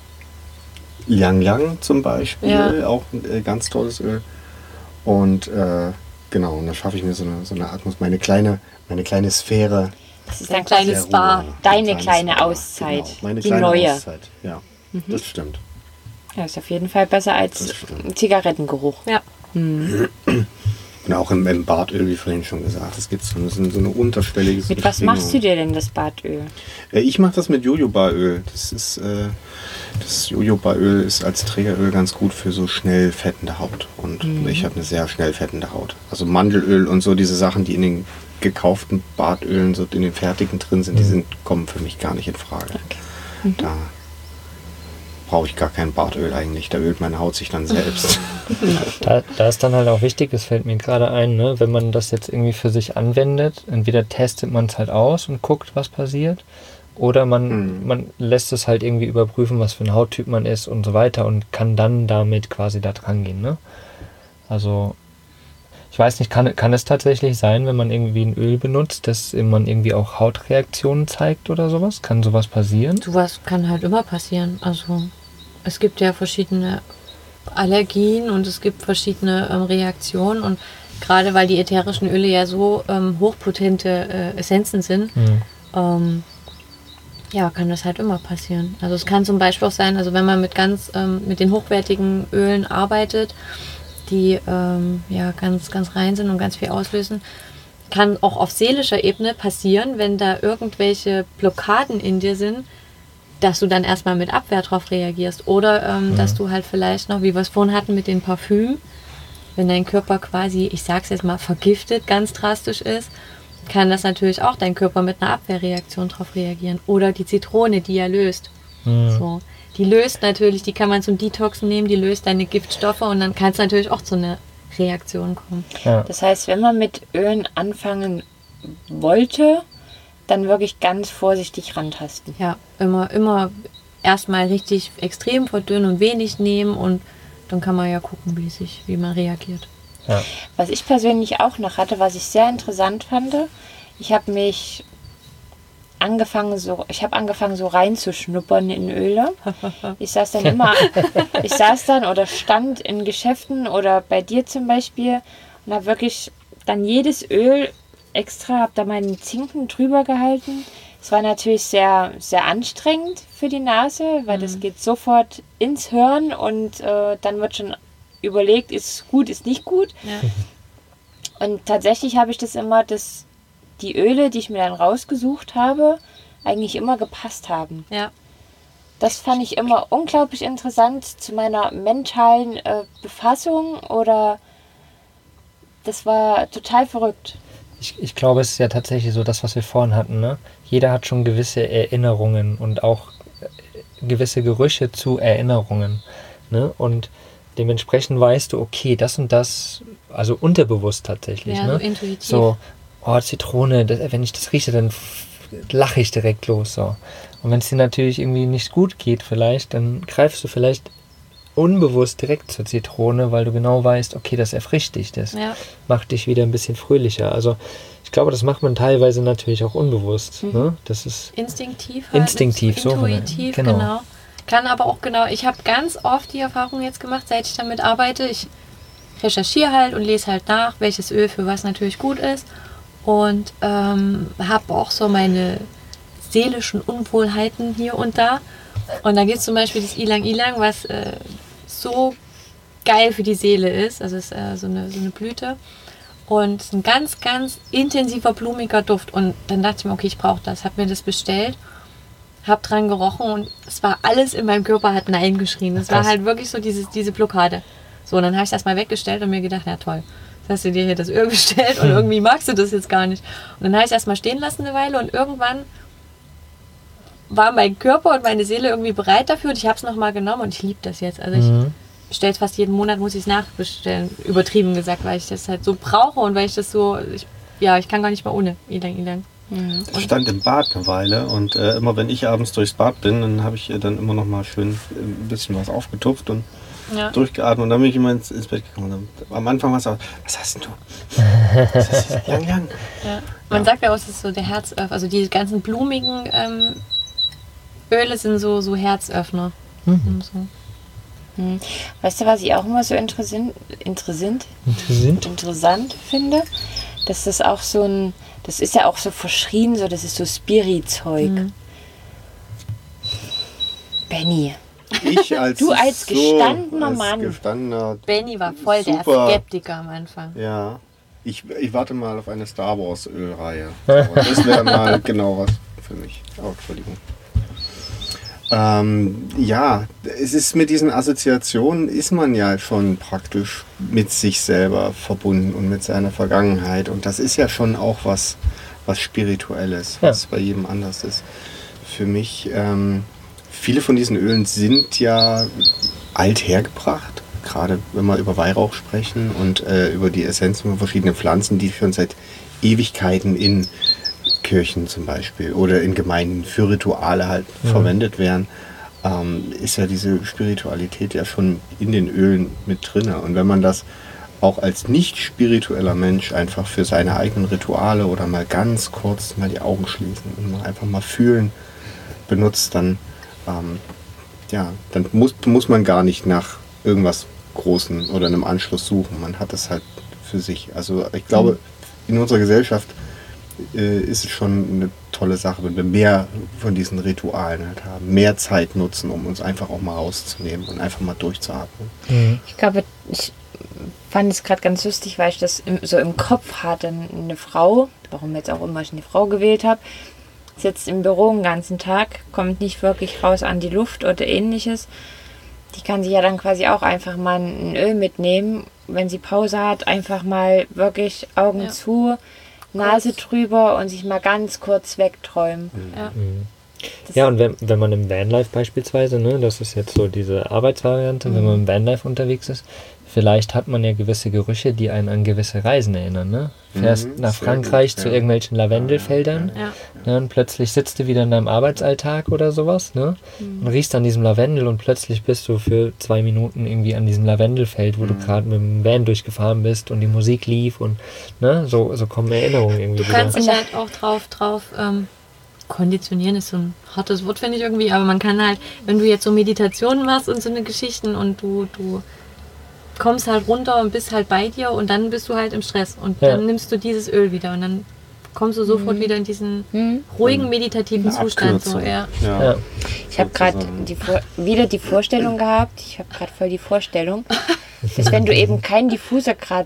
Liang Liang zum Beispiel, Ja. auch ein ganz tolles Öl. Und genau, und dann schaffe ich mir so eine Atmosphäre, meine kleine Sphäre. das ist Ein dann kleines quasi Spa. deine kleine Auszeit. Genau, meine die kleine neue. Auszeit, ja. Das stimmt. Ja, ist auf jeden Fall besser als Das stimmt. ein Zigarettengeruch. Ja. Und auch im Badöl, wie vorhin schon gesagt, es gibt so eine unterschwellige Mit was machst du dir denn das Badöl? Ich mache das mit Jojobaöl. Das Jojobaöl ist als Trägeröl ganz gut für so schnell fettende Haut. Und ich habe eine sehr schnell fettende Haut. Also Mandelöl und so diese Sachen, die in den gekauften Badölen, so in den fertigen drin sind, kommen für mich gar nicht in Frage. Da brauche ich gar kein Badöl eigentlich. Da ölt meine Haut sich dann selbst. Da ist dann halt auch wichtig, das fällt mir gerade ein, ne? Wenn man das jetzt irgendwie für sich anwendet, entweder testet man es halt aus und guckt, was passiert, Oder man lässt es halt irgendwie überprüfen, was für ein Hauttyp man ist und so weiter und kann dann damit quasi da dran gehen. Ne? Also ich weiß nicht, kann es tatsächlich sein, wenn man irgendwie ein Öl benutzt, dass man irgendwie auch Hautreaktionen zeigt oder sowas? Kann sowas passieren? Sowas kann halt immer passieren. Also es gibt ja verschiedene Allergien und es gibt verschiedene Reaktionen und gerade weil die ätherischen Öle ja so hochpotente Essenzen sind, kann das halt immer passieren. Also es kann zum Beispiel auch sein, also wenn man mit den hochwertigen Ölen arbeitet, die ganz, ganz rein sind und ganz viel auslösen, kann auch auf seelischer Ebene passieren, wenn da irgendwelche Blockaden in dir sind, dass du dann erstmal mit Abwehr drauf reagierst. Oder dass du halt vielleicht noch, wie wir es vorhin hatten mit den Parfüm, wenn dein Körper quasi, ich sag's jetzt mal, vergiftet, ganz drastisch ist, kann das natürlich auch dein Körper mit einer Abwehrreaktion drauf reagieren. Oder die Zitrone, die ja löst. So. Die löst natürlich, die kann man zum Detoxen nehmen, die löst deine Giftstoffe und dann kann es natürlich auch zu einer Reaktion kommen. Ja. Das heißt, wenn man mit Ölen anfangen wollte, dann wirklich ganz vorsichtig rantasten. Ja, immer erstmal richtig extrem verdünnen und wenig nehmen und dann kann man ja gucken, wie man reagiert. Ja. Was ich persönlich auch noch hatte, was ich sehr interessant fand, ich habe angefangen so reinzuschnuppern in Öle. Ich saß dann oder stand in Geschäften oder bei dir zum Beispiel und habe wirklich dann jedes Öl extra, habe da meinen Zinken drüber gehalten. Es war natürlich sehr, sehr anstrengend für die Nase, weil das geht sofort ins Hirn und dann wird schon überlegt, ist gut, ist nicht gut. Ja. Und tatsächlich habe ich das immer, die Öle, die ich mir dann rausgesucht habe, eigentlich immer gepasst haben. Ja. Das fand ich immer unglaublich interessant zu meiner mentalen Befassung oder das war total verrückt. Ich glaube, es ist ja tatsächlich so das, was wir vorhin hatten. Ne? Jeder hat schon gewisse Erinnerungen und auch gewisse Gerüche zu Erinnerungen. Ne? Und dementsprechend weißt du, okay, das und das, also unterbewusst tatsächlich. Ja, ne? so intuitiv. So, Zitrone, wenn ich das rieche, dann lache ich direkt los. So. Und wenn es dir natürlich irgendwie nicht gut geht vielleicht, dann greifst du vielleicht unbewusst direkt zur Zitrone, weil du genau weißt, okay, das erfrischt dich, das macht dich wieder ein bisschen fröhlicher. Also ich glaube, das macht man teilweise natürlich auch unbewusst. Ne? Das ist instinktiv, so intuitiv, genau. Kann aber auch ich habe ganz oft die Erfahrung jetzt gemacht, seit ich damit arbeite, ich recherchiere halt und lese halt nach, welches Öl für was natürlich gut ist und habe auch so meine seelischen Unwohlheiten hier und da. Und da gibt es zum Beispiel das Ylang Ylang, was so geil für die Seele ist. Also es ist so eine Blüte. Und es ist ein ganz, ganz intensiver, blumiger Duft. Und dann dachte ich mir, okay, ich brauche das. Habe mir das bestellt, habe dran gerochen und es war alles in meinem Körper, hat Nein geschrien. Es war halt wirklich so diese Blockade. So, und dann habe ich das mal weggestellt und mir gedacht, ja toll, jetzt hast du dir hier das Öl bestellt und irgendwie magst du das jetzt gar nicht. Und dann habe ich es erstmal stehen lassen eine Weile und irgendwann war mein Körper und meine Seele irgendwie bereit dafür und ich habe es nochmal genommen und ich liebe das jetzt. Also ich bestelle es fast jeden Monat, muss ich es nachbestellen. Übertrieben gesagt, weil ich das halt so brauche und weil ich das so, ich kann gar nicht mal ohne Ylang Ylang. Ich stand im Bad eine Weile und immer wenn ich abends durchs Bad bin, dann habe ich dann immer noch mal schön ein bisschen was aufgetupft und durchgeatmet und dann bin ich immer ins Bett gekommen. Am Anfang war es auch, was hast denn du? Das ist Ylang Ylang. Ja. Man sagt ja auch, es ist so der Herzöffner, also die ganzen blumigen Öle sind so Herzöffner. Und so. Weißt du, was ich auch immer so interessant finde? Dass das auch das ist ja auch so verschrien, das ist so Spiri-Zeug. Benny. Du als gestandener Mann. Benny war voll der Skeptiker am Anfang. Ja. Ich warte mal auf eine Star Wars Ölreihe. Das wäre mal genau was für mich. Oh, Entschuldigung. Es ist mit diesen Assoziationen ist man ja schon praktisch mit sich selber verbunden und mit seiner Vergangenheit und das ist ja schon auch was Spirituelles, was bei jedem anders ist. Für mich, viele von diesen Ölen sind ja alt hergebracht, gerade wenn wir über Weihrauch sprechen und über die Essenzen von verschiedenen Pflanzen, die schon seit Ewigkeiten in Kirchen zum Beispiel oder in Gemeinden für Rituale halt verwendet werden, ist ja diese Spiritualität ja schon in den Ölen mit drin. Und wenn man das auch als nicht spiritueller Mensch einfach für seine eigenen Rituale oder mal ganz kurz mal die Augen schließen und mal einfach mal fühlen benutzt, dann, dann muss man gar nicht nach irgendwas Großen oder einem Anschluss suchen. Man hat es halt für sich. Also ich glaube, in unserer Gesellschaft ist es schon eine tolle Sache, wenn wir mehr von diesen Ritualen halt haben, mehr Zeit nutzen, um uns einfach auch mal rauszunehmen und einfach mal durchzuatmen. Ich glaube, ich fand es gerade ganz lustig, weil ich das so im Kopf hatte. Eine Frau, warum jetzt auch immer ich eine Frau gewählt habe, sitzt im Büro den ganzen Tag, kommt nicht wirklich raus an die Luft oder ähnliches. Die kann sich ja dann quasi auch einfach mal ein Öl mitnehmen, wenn sie Pause hat, einfach mal wirklich Augen zu, Nase drüber und sich mal ganz kurz wegträumen. Ja, und wenn man im Vanlife beispielsweise, ne, das ist jetzt so diese Arbeitsvariante, wenn man im Vanlife unterwegs ist, vielleicht hat man ja gewisse Gerüche, die einen an gewisse Reisen erinnern. Ne? Fährst nach Frankreich zu irgendwelchen Lavendelfeldern, ne, und plötzlich sitzt du wieder in deinem Arbeitsalltag oder sowas, ne, und riechst an diesem Lavendel und plötzlich bist du für 2 Minuten irgendwie an diesem Lavendelfeld, wo du gerade mit dem Van durchgefahren bist und die Musik lief und ne, so kommen Erinnerungen irgendwie Du kannst dich halt auch drauf konditionieren ist so ein hartes Wort, finde ich irgendwie, aber man kann halt, wenn du jetzt so Meditationen machst und so eine Geschichten und du kommst halt runter und bist halt bei dir und dann bist du halt im Stress und dann nimmst du dieses Öl wieder und dann kommst du sofort wieder in diesen ruhigen, meditativen Zustand. So, ja. Ich habe gerade wieder die Vorstellung gehabt, ich habe gerade voll die Vorstellung, dass wenn du eben keinen Diffuser gerade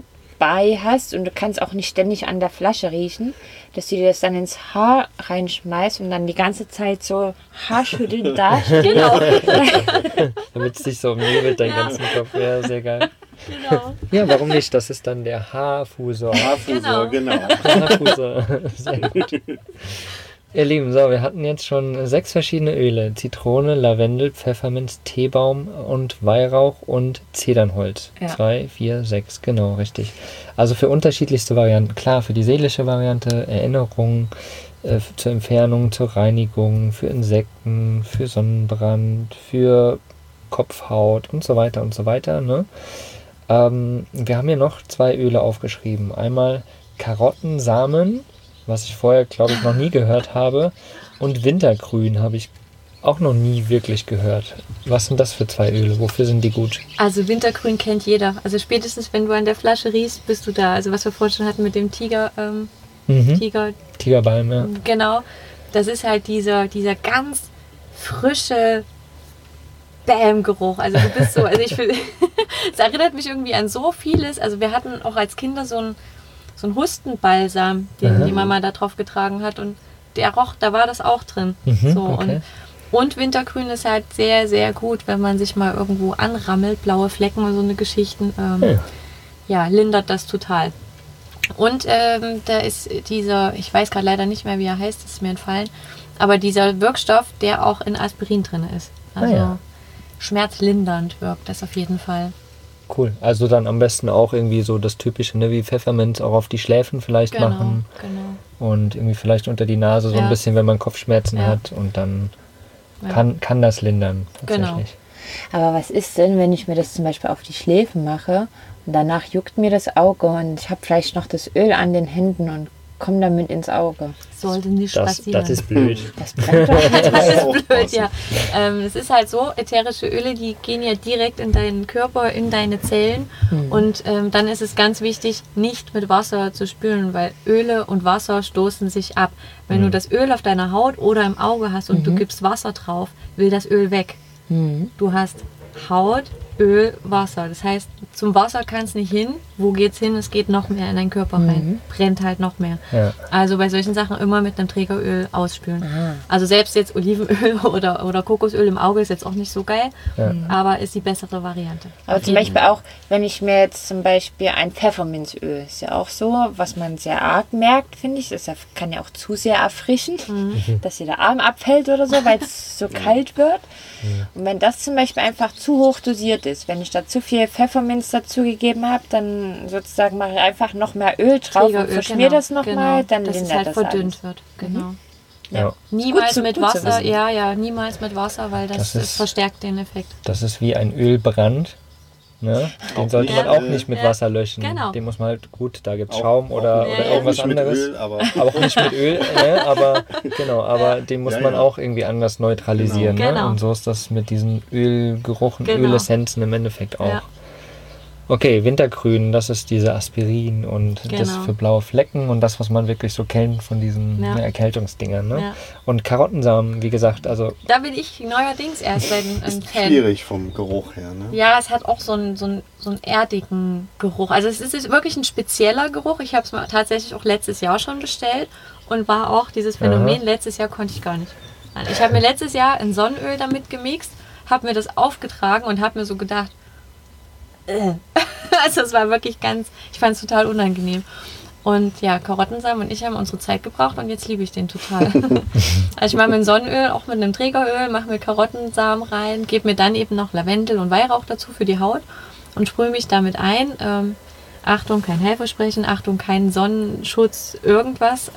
bei hast und du kannst auch nicht ständig an der Flasche riechen, dass du dir das dann ins Haar reinschmeißt und dann die ganze Zeit so haarschüttelnd da steht. Genau. Damit es sich so umnebelt, dein ganzen Kopf. Ja, sehr geil. Genau. Ja, warum nicht? Das ist dann der Haarfusor. Haarfusor, genau. Haarfusor. Sehr gut. Ihr Lieben, so, wir hatten jetzt schon 6 verschiedene Öle. Zitrone, Lavendel, Pfefferminz, Teebaum und Weihrauch und Zedernholz. 2, 4, 6, genau, richtig. Also für unterschiedlichste Varianten. Klar, für die seelische Variante, Erinnerungen, zur Entfernung, zur Reinigung, für Insekten, für Sonnenbrand, für Kopfhaut und so weiter und so weiter. Ne? Wir haben hier noch 2 Öle aufgeschrieben. Einmal Karottensamen, was ich vorher, glaube ich, noch nie gehört habe. Und Wintergrün habe ich auch noch nie wirklich gehört. Was sind das für 2 Öle? Wofür sind die gut? Also Wintergrün kennt jeder. Also spätestens, wenn du an der Flasche riechst, bist du da. Also was wir vorhin schon hatten mit dem Tigerbalm, ja. Genau. Das ist halt dieser ganz frische Bäm-Geruch. Also du bist so, also ich finde, es erinnert mich irgendwie an so vieles. Also wir hatten auch als Kinder so ein Hustenbalsam, den die Mama da drauf getragen hat und der roch, da war das auch drin. Und Wintergrün ist halt sehr, sehr gut, wenn man sich mal irgendwo anrammelt, blaue Flecken und so eine Geschichten. Lindert das total. Und da ist dieser, ich weiß gerade leider nicht mehr, wie er heißt, das ist mir entfallen, aber dieser Wirkstoff, der auch in Aspirin drin ist. Also schmerzlindernd wirkt das auf jeden Fall. Cool. Also dann am besten auch irgendwie so das Typische, ne, wie Pfefferminz auch auf die Schläfen vielleicht machen. Genau. Und irgendwie vielleicht unter die Nase so ein bisschen, wenn man Kopfschmerzen hat. Und dann kann das lindern. Tatsächlich. Genau. Aber was ist denn, wenn ich mir das zum Beispiel auf die Schläfen mache und danach juckt mir das Auge und ich habe vielleicht noch das Öl an den Händen und komme damit ins Auge? Sollte nicht passieren. Das ist blöd. Das brennt doch. Das ist blöd, ja. Es ist halt so, ätherische Öle, die gehen ja direkt in deinen Körper, in deine Zellen. Und dann ist es ganz wichtig, nicht mit Wasser zu spülen, weil Öle und Wasser stoßen sich ab. Wenn du das Öl auf deiner Haut oder im Auge hast und du gibst Wasser drauf, will das Öl weg. Du hast Haut, Öl, Wasser. Das heißt, zum Wasser kann es nicht hin. Wo geht's hin? Es geht noch mehr in deinen Körper rein. Brennt halt noch mehr. Ja. Also bei solchen Sachen immer mit einem Trägeröl ausspülen. Also selbst jetzt Olivenöl oder Kokosöl im Auge ist jetzt auch nicht so geil, aber ist die bessere Variante. Aber zum Beispiel auch, wenn ich mir jetzt zum Beispiel ein Pfefferminzöl, ist ja auch so, was man sehr arg merkt, finde ich. Das kann ja auch zu sehr erfrischen, dass dir der Arm abfällt oder so, weil es so kalt wird. Und wenn das zum Beispiel einfach zu hoch dosiert ist. Wenn ich da zu viel Pfefferminz dazugegeben habe, dann sozusagen mache ich einfach noch mehr Öl drauf und Trägeröl, verschmier das nochmal, dann dass es lindert halt das verdünnt alles. wird. Genau. Ja. Niemals Gut mit zu Wasser, wissen. niemals mit Wasser, weil Das das ist- verstärkt den Effekt. Das ist wie ein Ölbrand. Ne? Den sollte man auch nicht mit Wasser löschen. Genau. Den muss man halt, gut, da gibt es Auch- Schaum oder auch irgendwas nicht mit anderes. Öl, aber Aber auch nicht mit Öl, ne? Aber genau, aber den muss Ja, man ja. auch irgendwie anders neutralisieren. Genau. Ne? Genau. Und so ist das mit diesen Ölgeruchen, Genau. Ölessenzen im Endeffekt auch. Ja. Okay, Wintergrün, das ist diese Aspirin und das Genau. für blaue Flecken und das, was man wirklich so kennt von diesen Ja. Erkältungsdingern. Ne? Ja. Und Karottensamen, wie gesagt, also Da bin ich neuerdings erst ein Fan. schwierig vom Geruch her. Ne? Ja, es hat auch so einen erdigen Geruch. Also es ist wirklich ein spezieller Geruch. Ich habe es mir tatsächlich auch letztes Jahr schon bestellt und war auch dieses Phänomen, letztes Jahr konnte ich gar nicht. Ich habe mir letztes Jahr ein Sonnenöl damit gemixt, habe mir das aufgetragen und habe mir so gedacht, also es war wirklich ich fand es total unangenehm. Und ja, Karottensamen und ich haben unsere Zeit gebraucht und jetzt liebe ich den total. Also ich mache mir ein Sonnenöl, auch mit einem Trägeröl, mache mir Karottensamen rein, gebe mir dann eben noch Lavendel und Weihrauch dazu für die Haut und sprühe mich damit ein. Achtung, kein Heilversprechen, Achtung, kein Sonnenschutz, irgendwas.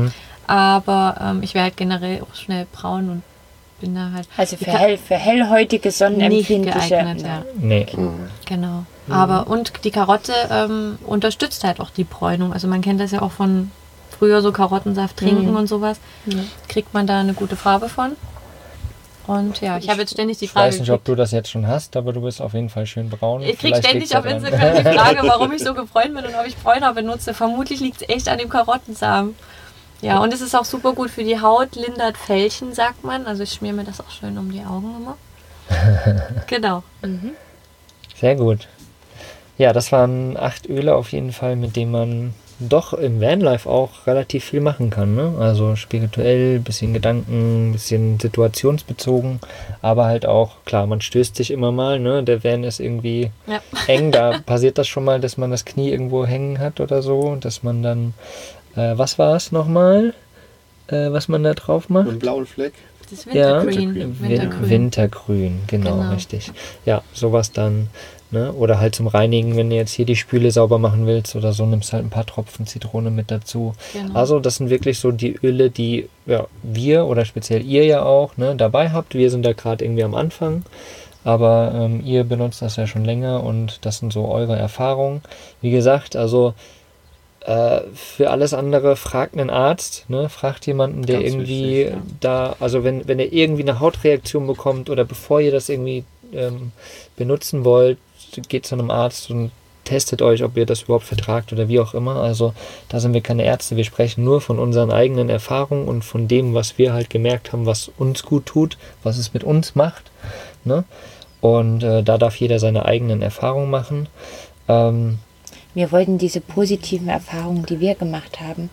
Aber ich werde halt generell auch schnell braun und bin da halt Also für hellhäutige, nicht sonnenempfindliche. geeignet. Ja. nee. Genau. Aber und die Karotte unterstützt halt auch die Bräunung. Also man kennt das ja auch von früher so Karottensaft trinken und sowas. Kriegt man da eine gute Farbe von. Und ja, ich habe jetzt ständig die Ich Frage weiß nicht, ob du das jetzt schon hast, aber du bist auf jeden Fall schön braun. ich kriege Vielleicht ständig liegt's auf daran. Instagram die Frage, warum ich so gebräunt bin und ob ich Bräuner benutze. Vermutlich liegt es echt an dem Karottensamen. Ja, und es ist auch super gut für die Haut, lindert Fältchen, sagt man. Also ich schmier mir das auch schön um die Augen immer. Genau. Sehr gut. Ja, das waren 8 Öle auf jeden Fall, mit denen man doch im Vanlife auch relativ viel machen kann. Ne? Also spirituell, bisschen Gedanken, bisschen situationsbezogen, aber halt auch, klar, man stößt sich immer mal. Ne? Der Van ist irgendwie Ja. eng, da passiert das schon mal, dass man das Knie irgendwo hängen hat oder so, dass man dann, was war es nochmal, was man da drauf macht? Einen blauen Fleck. Das Ja, Wintergrün. Wintergrün, genau, Genau. richtig. Ja, sowas dann, ne? Oder halt zum Reinigen, wenn du jetzt hier die Spüle sauber machen willst oder so, nimmst halt ein paar Tropfen Zitrone mit dazu. Genau. Also das sind wirklich so die Öle, die ja, wir oder speziell ihr ja auch ne, dabei habt. Wir sind da gerade irgendwie am Anfang, aber ihr benutzt das ja schon länger und das sind so eure Erfahrungen. Wie gesagt, also für alles andere fragt einen Arzt, ne? Fragt jemanden, der Ganz irgendwie wichtig, ja. da, also wenn ihr irgendwie eine Hautreaktion bekommt oder bevor ihr das irgendwie benutzen wollt, geht zu einem Arzt und testet euch, ob ihr das überhaupt vertragt oder wie auch immer. Also da sind wir keine Ärzte, wir sprechen nur von unseren eigenen Erfahrungen und von dem, was wir halt gemerkt haben, was uns gut tut, was es mit uns macht. Ne? Und da darf jeder seine eigenen Erfahrungen machen. Wir wollten diese positiven Erfahrungen, die wir gemacht haben,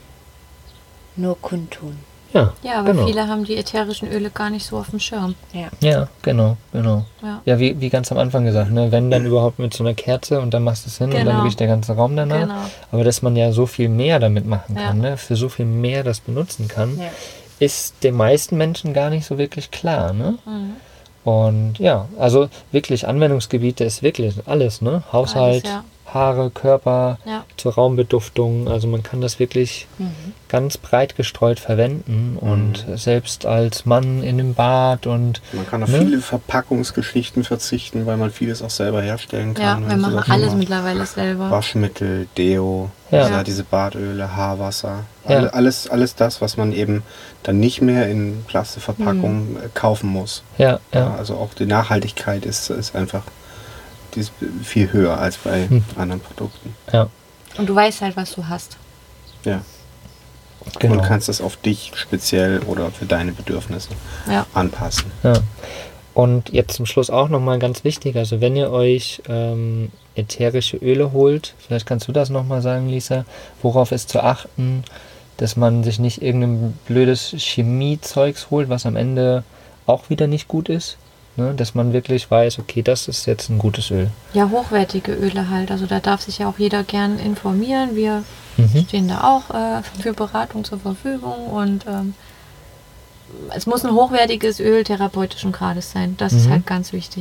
nur kundtun. Ja, Ja, aber genau. viele haben die ätherischen Öle gar nicht so auf dem Schirm. Ja, genau. Ja. Ja, wie ganz am Anfang gesagt, ne? Wenn dann überhaupt mit so einer Kerze und dann machst du es hin und dann Genau. riecht der ganze Raum danach. Genau. Aber dass man ja so viel mehr damit machen Ja. kann, ne? Für so viel mehr das benutzen kann, Ja. ist den meisten Menschen gar nicht so wirklich klar. Ne? Mhm. Und ja, also wirklich Anwendungsgebiete ist wirklich alles, ne? Haushalt, Alles, ja. Haare, Körper, Ja. zur Raumbeduftung. Also man kann das wirklich ganz breit gestreut verwenden und selbst als Mann in dem Bad und Man kann auf Ne? viele Verpackungsgeschichten verzichten, weil man vieles auch selber herstellen Ja, kann. wir Also machen Sachen alles wie mittlerweile selber. Waschmittel, Deo, Ja. diese Badöle, Haarwasser. Ja. Alles das, was man eben dann nicht mehr in Plastikverpackungen kaufen muss. ja. Also auch die Nachhaltigkeit ist einfach die ist viel höher als bei anderen Produkten. Ja, Und du weißt halt, was du hast. Ja. genau. Und kannst es auf dich speziell oder für deine Bedürfnisse Ja. anpassen. Ja. Und jetzt zum Schluss auch nochmal ganz wichtig, also wenn ihr euch ätherische Öle holt, vielleicht kannst du das nochmal sagen, Lisa, worauf ist zu achten, dass man sich nicht irgendein blödes Chemiezeugs holt, was am Ende auch wieder nicht gut ist, ne? Dass man wirklich weiß, okay, das ist jetzt ein gutes Öl. Ja, hochwertige Öle halt. Also da darf sich ja auch jeder gern informieren. Wir stehen da auch für Beratung zur Verfügung und es muss ein hochwertiges Öl therapeutischen Grades sein. Das ist halt ganz wichtig.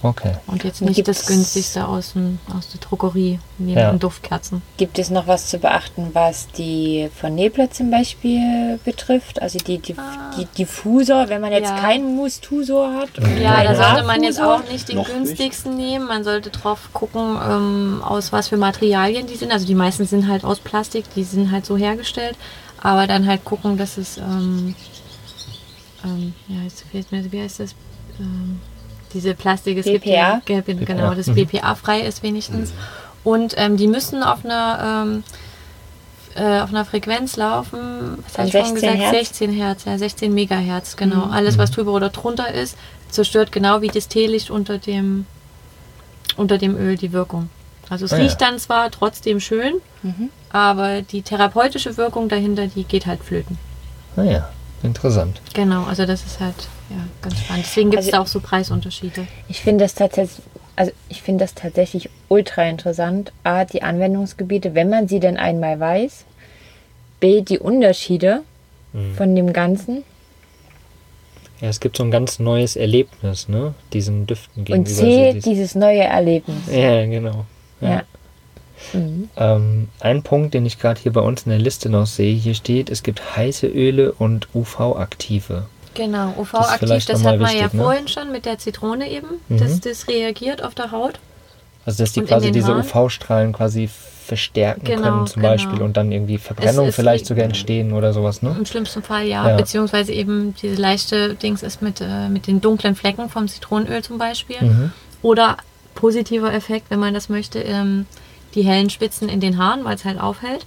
Okay. Und jetzt nicht das günstigste aus der Drogerie, neben den Duftkerzen. Gibt es noch was zu beachten, was die von Nebler zum Beispiel betrifft? Also die Diffusor, wenn man jetzt keinen Mustusor hat. Ja, da sollte man jetzt Diffusor. auch nicht den Noch günstigsten nehmen. Man sollte drauf gucken, aus was für Materialien die sind. Also die meisten sind halt aus Plastik, die sind halt so hergestellt. Aber dann halt gucken, dass es, jetzt fehlt mir, wie heißt das? Diese Plastik, es BPA? gibt genau, das BPA-frei ist wenigstens. Und die müssen auf einer Frequenz laufen, was habe ich vorhin gesagt? Hertz? 16 Hertz, ja, 16 Megahertz, genau. Alles, was drüber oder drunter ist, zerstört genau wie das Teelicht unter dem Öl die Wirkung. Also es riecht dann zwar trotzdem schön, aber die therapeutische Wirkung dahinter, die geht halt flöten. Naja, interessant. Genau, also das ist halt ganz spannend. Deswegen gibt es da auch so Preisunterschiede. Ich finde das tatsächlich ultra interessant. A, die Anwendungsgebiete, wenn man sie denn einmal weiß. B, die Unterschiede von dem Ganzen. Ja, es gibt so ein ganz neues Erlebnis, ne? Diesen Düften Und gegenüber. C, dieses neue Erlebnis. Ja, genau. Ja. Ein Punkt, den ich gerade hier bei uns in der Liste noch sehe, hier steht, es gibt heiße Öle und UV-aktive. Genau, Das ist UV-aktiv, vielleicht das nochmal hat man wichtig, ja ne? vorhin schon mit der Zitrone eben, dass das reagiert auf der Haut. Also dass die Und in quasi den diese Haaren? UV-Strahlen quasi verstärken Genau, können zum genau. Beispiel und dann irgendwie Verbrennungen ist vielleicht sogar entstehen oder sowas, ne? Im schlimmsten Fall ja, beziehungsweise eben diese leichte Dings ist mit den dunklen Flecken vom Zitronenöl zum Beispiel. Oder positiver Effekt, wenn man das möchte, die hellen Spitzen in den Haaren, weil es halt aufhält.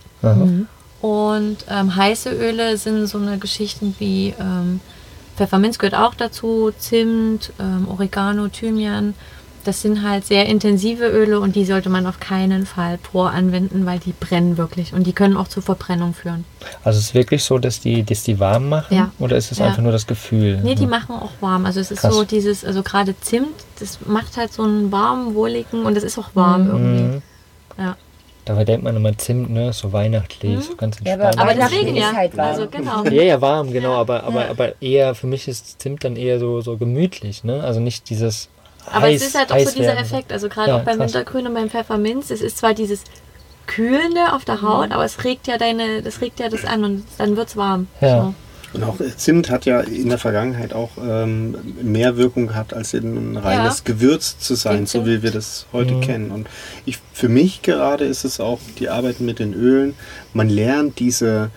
Und heiße Öle sind so eine Geschichten wie Pfefferminz gehört auch dazu, Zimt, Oregano, Thymian. Das sind halt sehr intensive Öle und die sollte man auf keinen Fall pur anwenden, weil die brennen wirklich und die können auch zur Verbrennung führen. Also es ist wirklich so, dass die warm machen? Ja. Oder ist es einfach nur das Gefühl? Nee, die machen auch warm. Also es ist Krass. so dieses, also gerade Zimt, das macht halt so einen warmen, wohligen und es ist auch warm irgendwie. Ja. Dabei denkt man immer Zimt, ne? So weihnachtlich, so ganz entspannt. aber deswegen ist ja. halt warm. Also genau. Ja, warm, genau, aber eher, für mich ist Zimt dann eher so gemütlich, ne? Also nicht dieses Aber es ist halt auch so dieser werden. Effekt, also gerade Ja, auch beim krass. Wintergrün und beim Pfefferminz, es ist zwar dieses Kühlende auf der Haut, aber es regt ja das an und dann wird's warm. Ja. So. Und auch Zimt hat ja in der Vergangenheit auch mehr Wirkung gehabt, als ein reines Gewürz zu sein, so wie wir das heute kennen. Und für mich gerade ist es auch die Arbeit mit den Ölen. Man lernt diese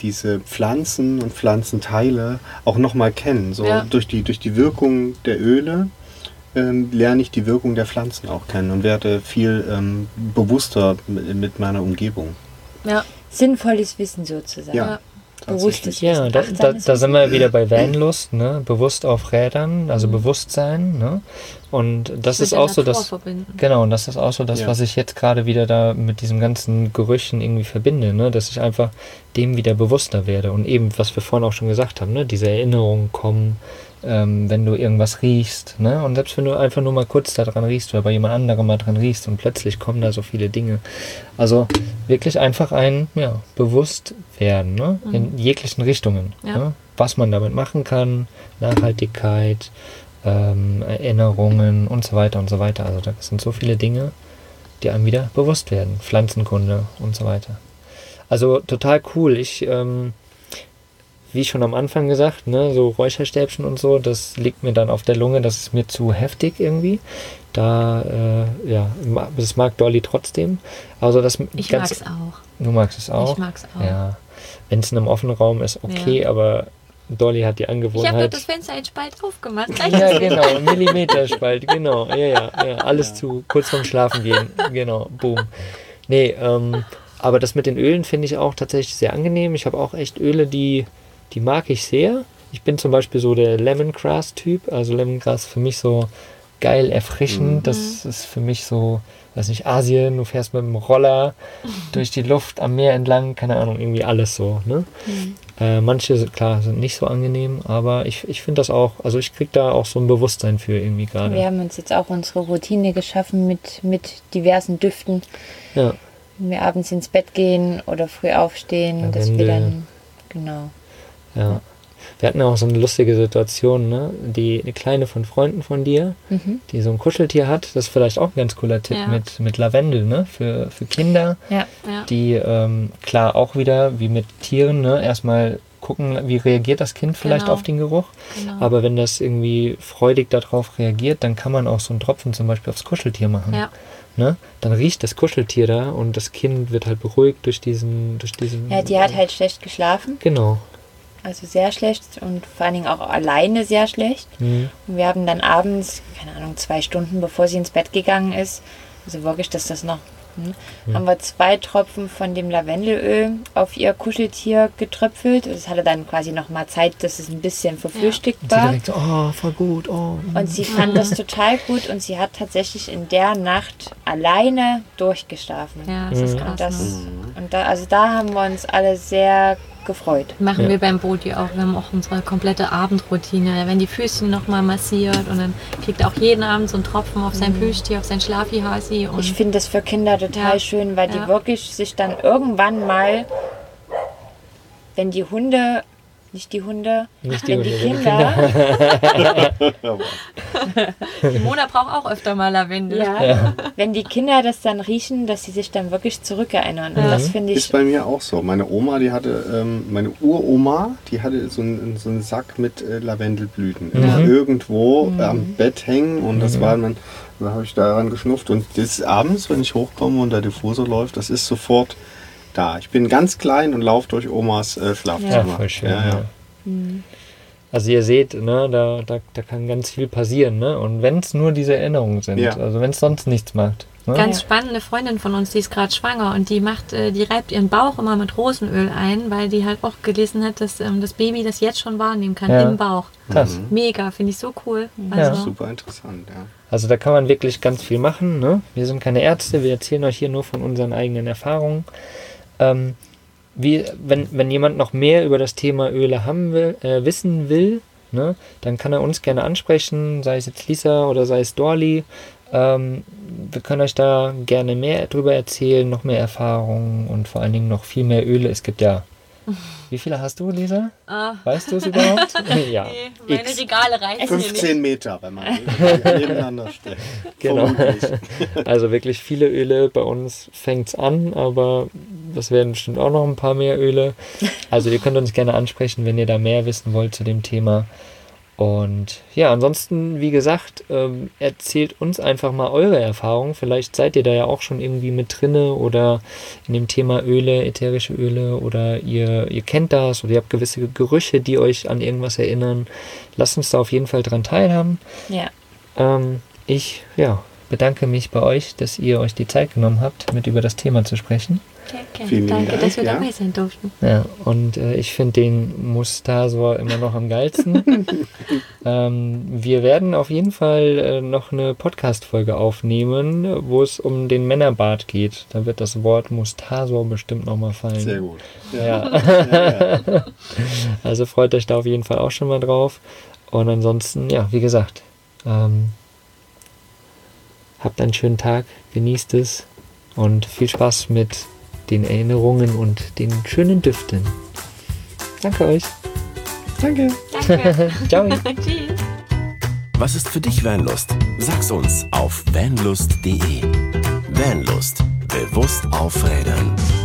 Pflanzen und Pflanzenteile auch nochmal kennen. So durch die Wirkung der Öle lerne ich die Wirkung der Pflanzen auch kennen und werde viel bewusster mit meiner Umgebung. Ja. Sinnvolles Wissen sozusagen. Ja. Bewusstes Ja, Wissen. da Achtsames sind wir wieder bei Vanlust, ne? Bewusst auf Rädern, also Bewusstsein, ne? Und das Mit ist der auch so Natur das, verbinden. genau, und das ist auch so das, was ich jetzt gerade wieder da mit diesen ganzen Gerüchen irgendwie verbinde, ne? Dass ich einfach dem wieder bewusster werde und eben, was wir vorhin auch schon gesagt haben, ne? Diese Erinnerungen kommen, wenn du irgendwas riechst, ne? Und selbst wenn du einfach nur mal kurz da dran riechst oder bei jemand anderem mal dran riechst und plötzlich kommen da so viele Dinge. Also wirklich einfach bewusst werden, ne? In jeglichen Richtungen. Ja. Ne? Was man damit machen kann, Nachhaltigkeit, Erinnerungen und so weiter und so weiter. Also das sind so viele Dinge, die einem wieder bewusst werden. Pflanzenkunde und so weiter. Also total cool. Ich wie schon am Anfang gesagt, ne, so Räucherstäbchen und so, das liegt mir dann auf der Lunge, das ist mir zu heftig irgendwie. Da, das mag Dolly trotzdem. Also das Ich mag es auch. Du magst es auch? Ich mag es auch. Ja. Wenn es in einem offenen Raum ist, okay, aber Dolly hat die Ich habe Angewohnheit. das Fenster ein Spalt aufgemacht. Ja, genau, Millimeterspalt, genau, ja, alles zu, kurz vorm Schlafen gehen, genau, boom. Nee, aber das mit den Ölen finde ich auch tatsächlich sehr angenehm. Ich habe auch echt Öle, die mag ich sehr. Ich bin zum Beispiel so der Lemongrass-Typ, also Lemongrass für mich so geil, erfrischend, das ist für mich so, weiß nicht, Asien, du fährst mit dem Roller durch die Luft am Meer entlang, keine Ahnung, irgendwie alles so, ne? Manche, klar, sind nicht so angenehm, aber ich finde das auch, also ich kriege da auch so ein Bewusstsein für irgendwie gerade. Wir haben uns jetzt auch unsere Routine geschaffen mit diversen Düften. Ja. Wenn wir abends ins Bett gehen oder früh aufstehen, dass wir Lavendel. dann, genau. Ja. Wir hatten ja auch so eine lustige Situation, ne? Eine Kleine von Freunden von dir, die so ein Kuscheltier hat, das ist vielleicht auch ein ganz cooler Tipp mit Lavendel, ne? Für Kinder, die klar auch wieder, wie mit Tieren, ne? Erstmal gucken, wie reagiert das Kind vielleicht auf den Geruch. Genau. Aber wenn das irgendwie freudig darauf reagiert, dann kann man auch so einen Tropfen zum Beispiel aufs Kuscheltier machen. Ja. Ne? Dann riecht das Kuscheltier da und das Kind wird halt beruhigt durch diesen. Ja, die hat halt schlecht geschlafen. Genau. Also sehr schlecht und vor allen Dingen auch alleine sehr schlecht. Und wir haben dann abends, keine Ahnung, 2 Stunden bevor sie ins Bett gegangen ist, also wirklich, dass das noch, haben wir 2 Tropfen von dem Lavendelöl auf ihr Kuscheltier getröpfelt. Das hatte dann quasi noch mal Zeit, dass es ein bisschen verflüchtigt war. Und sie direkt so, oh, voll gut, oh. Und sie fand das total gut und sie hat tatsächlich in der Nacht alleine durchgeschlafen. Ja, das ist krass. Also da haben wir uns alle sehr gefreut. Machen wir beim Bodi auch. Wir haben auch unsere komplette Abendroutine. Da werden die Füßchen nochmal massiert und dann kriegt auch jeden Abend so einen Tropfen auf sein Plüschtier, auf sein Schlafihasi. Ich finde das für Kinder total schön, weil die wirklich sich dann irgendwann mal, wenn die Hunde, nicht die Kinder. Die Mona braucht auch öfter mal Lavendel. Ja. Wenn die Kinder das dann riechen, dass sie sich dann wirklich zurückerinnern. Und das finde ich. Ist bei mir auch so. Meine Oma, die hatte, meine Uroma, die hatte so einen Sack mit Lavendelblüten. Immer irgendwo am Bett hängen und das war dann, da habe ich daran geschnupft. Und das abends, wenn ich hochkomme und der Diffusor läuft, das ist sofort da. Ich bin ganz klein und laufe durch Omas Schlafzimmer. Ja, voll schön. Ja. Also ihr seht, ne, da kann ganz viel passieren, ne? Und wenn es nur diese Erinnerungen sind, also wenn es sonst nichts macht. Ne? Ganz spannende Freundin von uns, die ist gerade schwanger und die reibt ihren Bauch immer mit Rosenöl ein, weil die halt auch gelesen hat, dass das Baby das jetzt schon wahrnehmen kann im Bauch. Krass. Mega, finde ich so cool. Also, super interessant, ja. Also da kann man wirklich ganz viel machen, ne? Wir sind keine Ärzte, wir erzählen euch hier nur von unseren eigenen Erfahrungen. Wenn jemand noch mehr über das Thema Öle wissen will, ne, dann kann er uns gerne ansprechen, sei es jetzt Lisa oder sei es Dorli. Wir können euch da gerne mehr drüber erzählen, noch mehr Erfahrungen und vor allen Dingen noch viel mehr Öle. Es gibt ja... Wie viele hast du, Lisa? Weißt du es überhaupt? Ja. Nee, meine Regale reichen 15 Meter, wenn man nebeneinander stellt. Genau. Also wirklich viele Öle. Bei uns fängt es an, aber das werden bestimmt auch noch ein paar mehr Öle. Also ihr könnt uns gerne ansprechen, wenn ihr da mehr wissen wollt zu dem Thema. Und ja, ansonsten, wie gesagt, erzählt uns einfach mal eure Erfahrungen. Vielleicht seid ihr da ja auch schon irgendwie mit drinne oder in dem Thema Öle, ätherische Öle oder ihr kennt das oder ihr habt gewisse Gerüche, die euch an irgendwas erinnern. Lasst uns da auf jeden Fall dran teilhaben. Ja. Ich bedanke mich bei euch, dass ihr euch die Zeit genommen habt, mit über das Thema zu sprechen. Vielen Danke, Dank, dass wir dabei sein durften. Ja, und ich finde den Mustasor immer noch am geilsten. Wir werden auf jeden Fall noch eine Podcast-Folge aufnehmen, wo es um den Männerbart geht. Da wird das Wort Mustasor bestimmt nochmal fallen. Sehr gut. Ja. Also freut euch da auf jeden Fall auch schon mal drauf. Und ansonsten, ja, wie gesagt, habt einen schönen Tag, genießt es und viel Spaß mit den Erinnerungen und den schönen Düften. Danke euch. Danke. Ciao. Tschüss. Was ist für dich Vanlust? Sag's uns auf vanlust.de. Vanlust. Bewusst aufrädern.